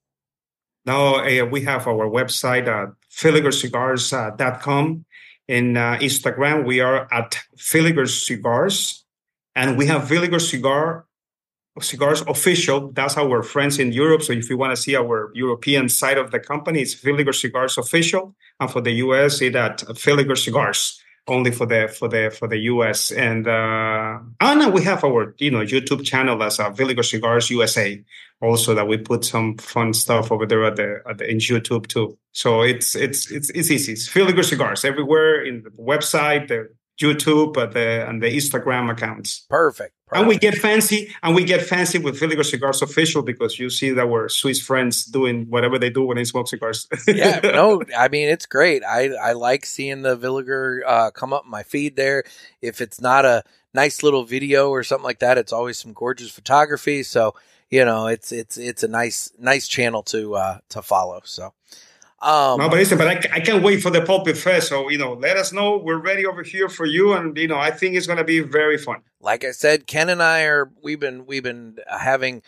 No, uh, we have our website at villiger cigars dot com. In uh, Instagram, we are at Villiger Cigars, and we have Villiger Cigar Cigars Official. That's our friends in Europe. So if you want to see our European side of the company, it's Villiger Cigars Official, and for the U S, it's at Villiger Cigars only for the for the for the U S. And uh, oh no, we have our you know YouTube channel as uh, Villiger Cigars U S A. Also, that we put some fun stuff over there at the, at the in YouTube too. So it's it's it's it's easy. It's Villiger Cigars everywhere in the website, the YouTube, uh, the and the Instagram accounts.
Perfect. Perfect.
And we get fancy, and we get fancy with Villiger Cigars Official because you see that we're Swiss friends doing whatever they do when they smoke cigars.
Yeah, no, I mean it's great. I I like seeing the Villiger uh, come up in my feed there. If it's not a nice little video or something like that, it's always some gorgeous photography. So. You know, it's it's it's a nice nice channel to uh, to follow. So, um,
no, but listen, but I, I can't wait for the Pulpit Fest. So you know, let us know. We're ready over here for you, and you know, I think it's going to be very fun.
Like I said, Ken and I are we've been we've been having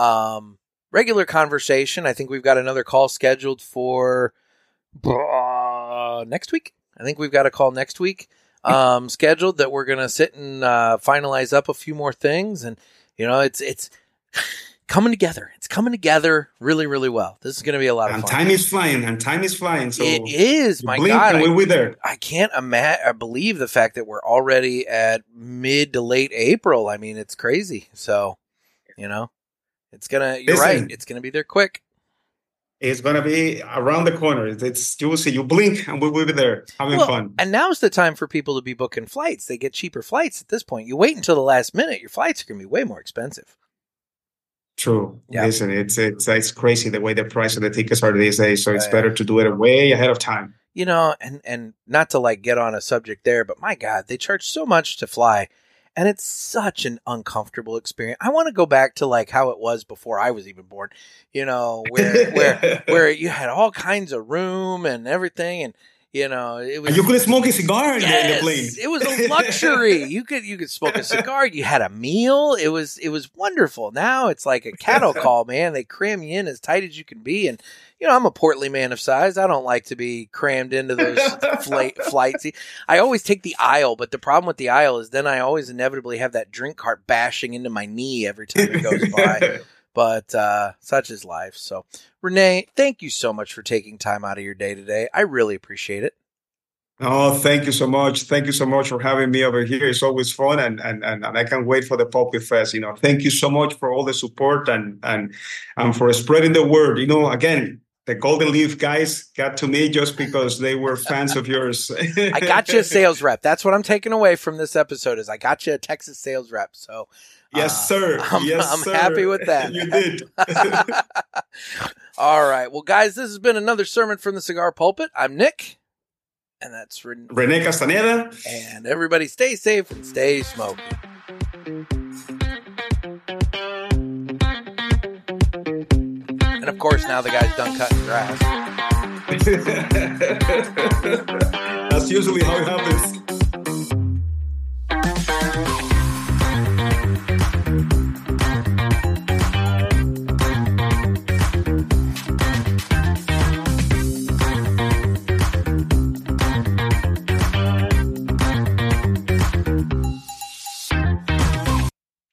um, regular conversation. I think we've got another call scheduled for uh, next week. I think we've got a call next week um, scheduled that we're going to sit and uh, finalize up a few more things, and you know, it's it's. coming together. It's coming together really, really well. This is going to be a lot of
and
fun.
And time is flying. And time is flying. So
it is. My God.
And
I,
we're there.
I can't ima- I believe the fact that we're already at mid to late April. I mean, it's crazy. So, you know, it's going to, you're Listen, right. It's going to be there quick.
It's going to be around the corner. It's, you will see, you blink and we will be there having
well,
fun.
And now's the time for people to be booking flights. They get cheaper flights at this point. You wait until the last minute, your flights are going to be way more expensive.
True.
Yeah.
Listen, it's it's it's crazy the way the price of the tickets are these days. So it's uh, better to do it way ahead of time.
You know, and and not to like get on a subject there, but my God, they charge so much to fly, and it's such an uncomfortable experience. I want to go back to like how it was before I was even born. You know, where where where you had all kinds of room and everything, and you know, it was.
And you could smoke a cigar
yes,
in the plane.
It was a luxury. you could you could smoke a cigar. You had a meal. It was it was wonderful. Now it's like a cattle call, man. They cram you in as tight as you can be, and you know I'm a portly man of size. I don't like to be crammed into those flight flights. I always take the aisle, but the problem with the aisle is then I always inevitably have that drink cart bashing into my knee every time it goes by. But uh, such is life. So, Rene, thank you so much for taking time out of your day today. I really appreciate it.
Oh, thank you so much. Thank you so much for having me over here. It's always fun, and and and, and I can't wait for the Pulpit Fest. You know, thank you so much for all the support and and and for spreading the word. You know, again, the Golden Leaf guys got to me just because they were fans of yours.
I got you a sales rep. That's what I'm taking away from this episode is I got you a Texas sales rep. So
Yes, sir.
I'm,
yes,
I'm
sir.
happy with that.
You did.
All right. Well, guys, this has been another sermon from the Cigar Pulpit. I'm Nick, and that's Ren-
Rene Castaneda.
And everybody stay safe and stay smoky. And of course, now the guy's done cutting grass.
That's usually how it happens.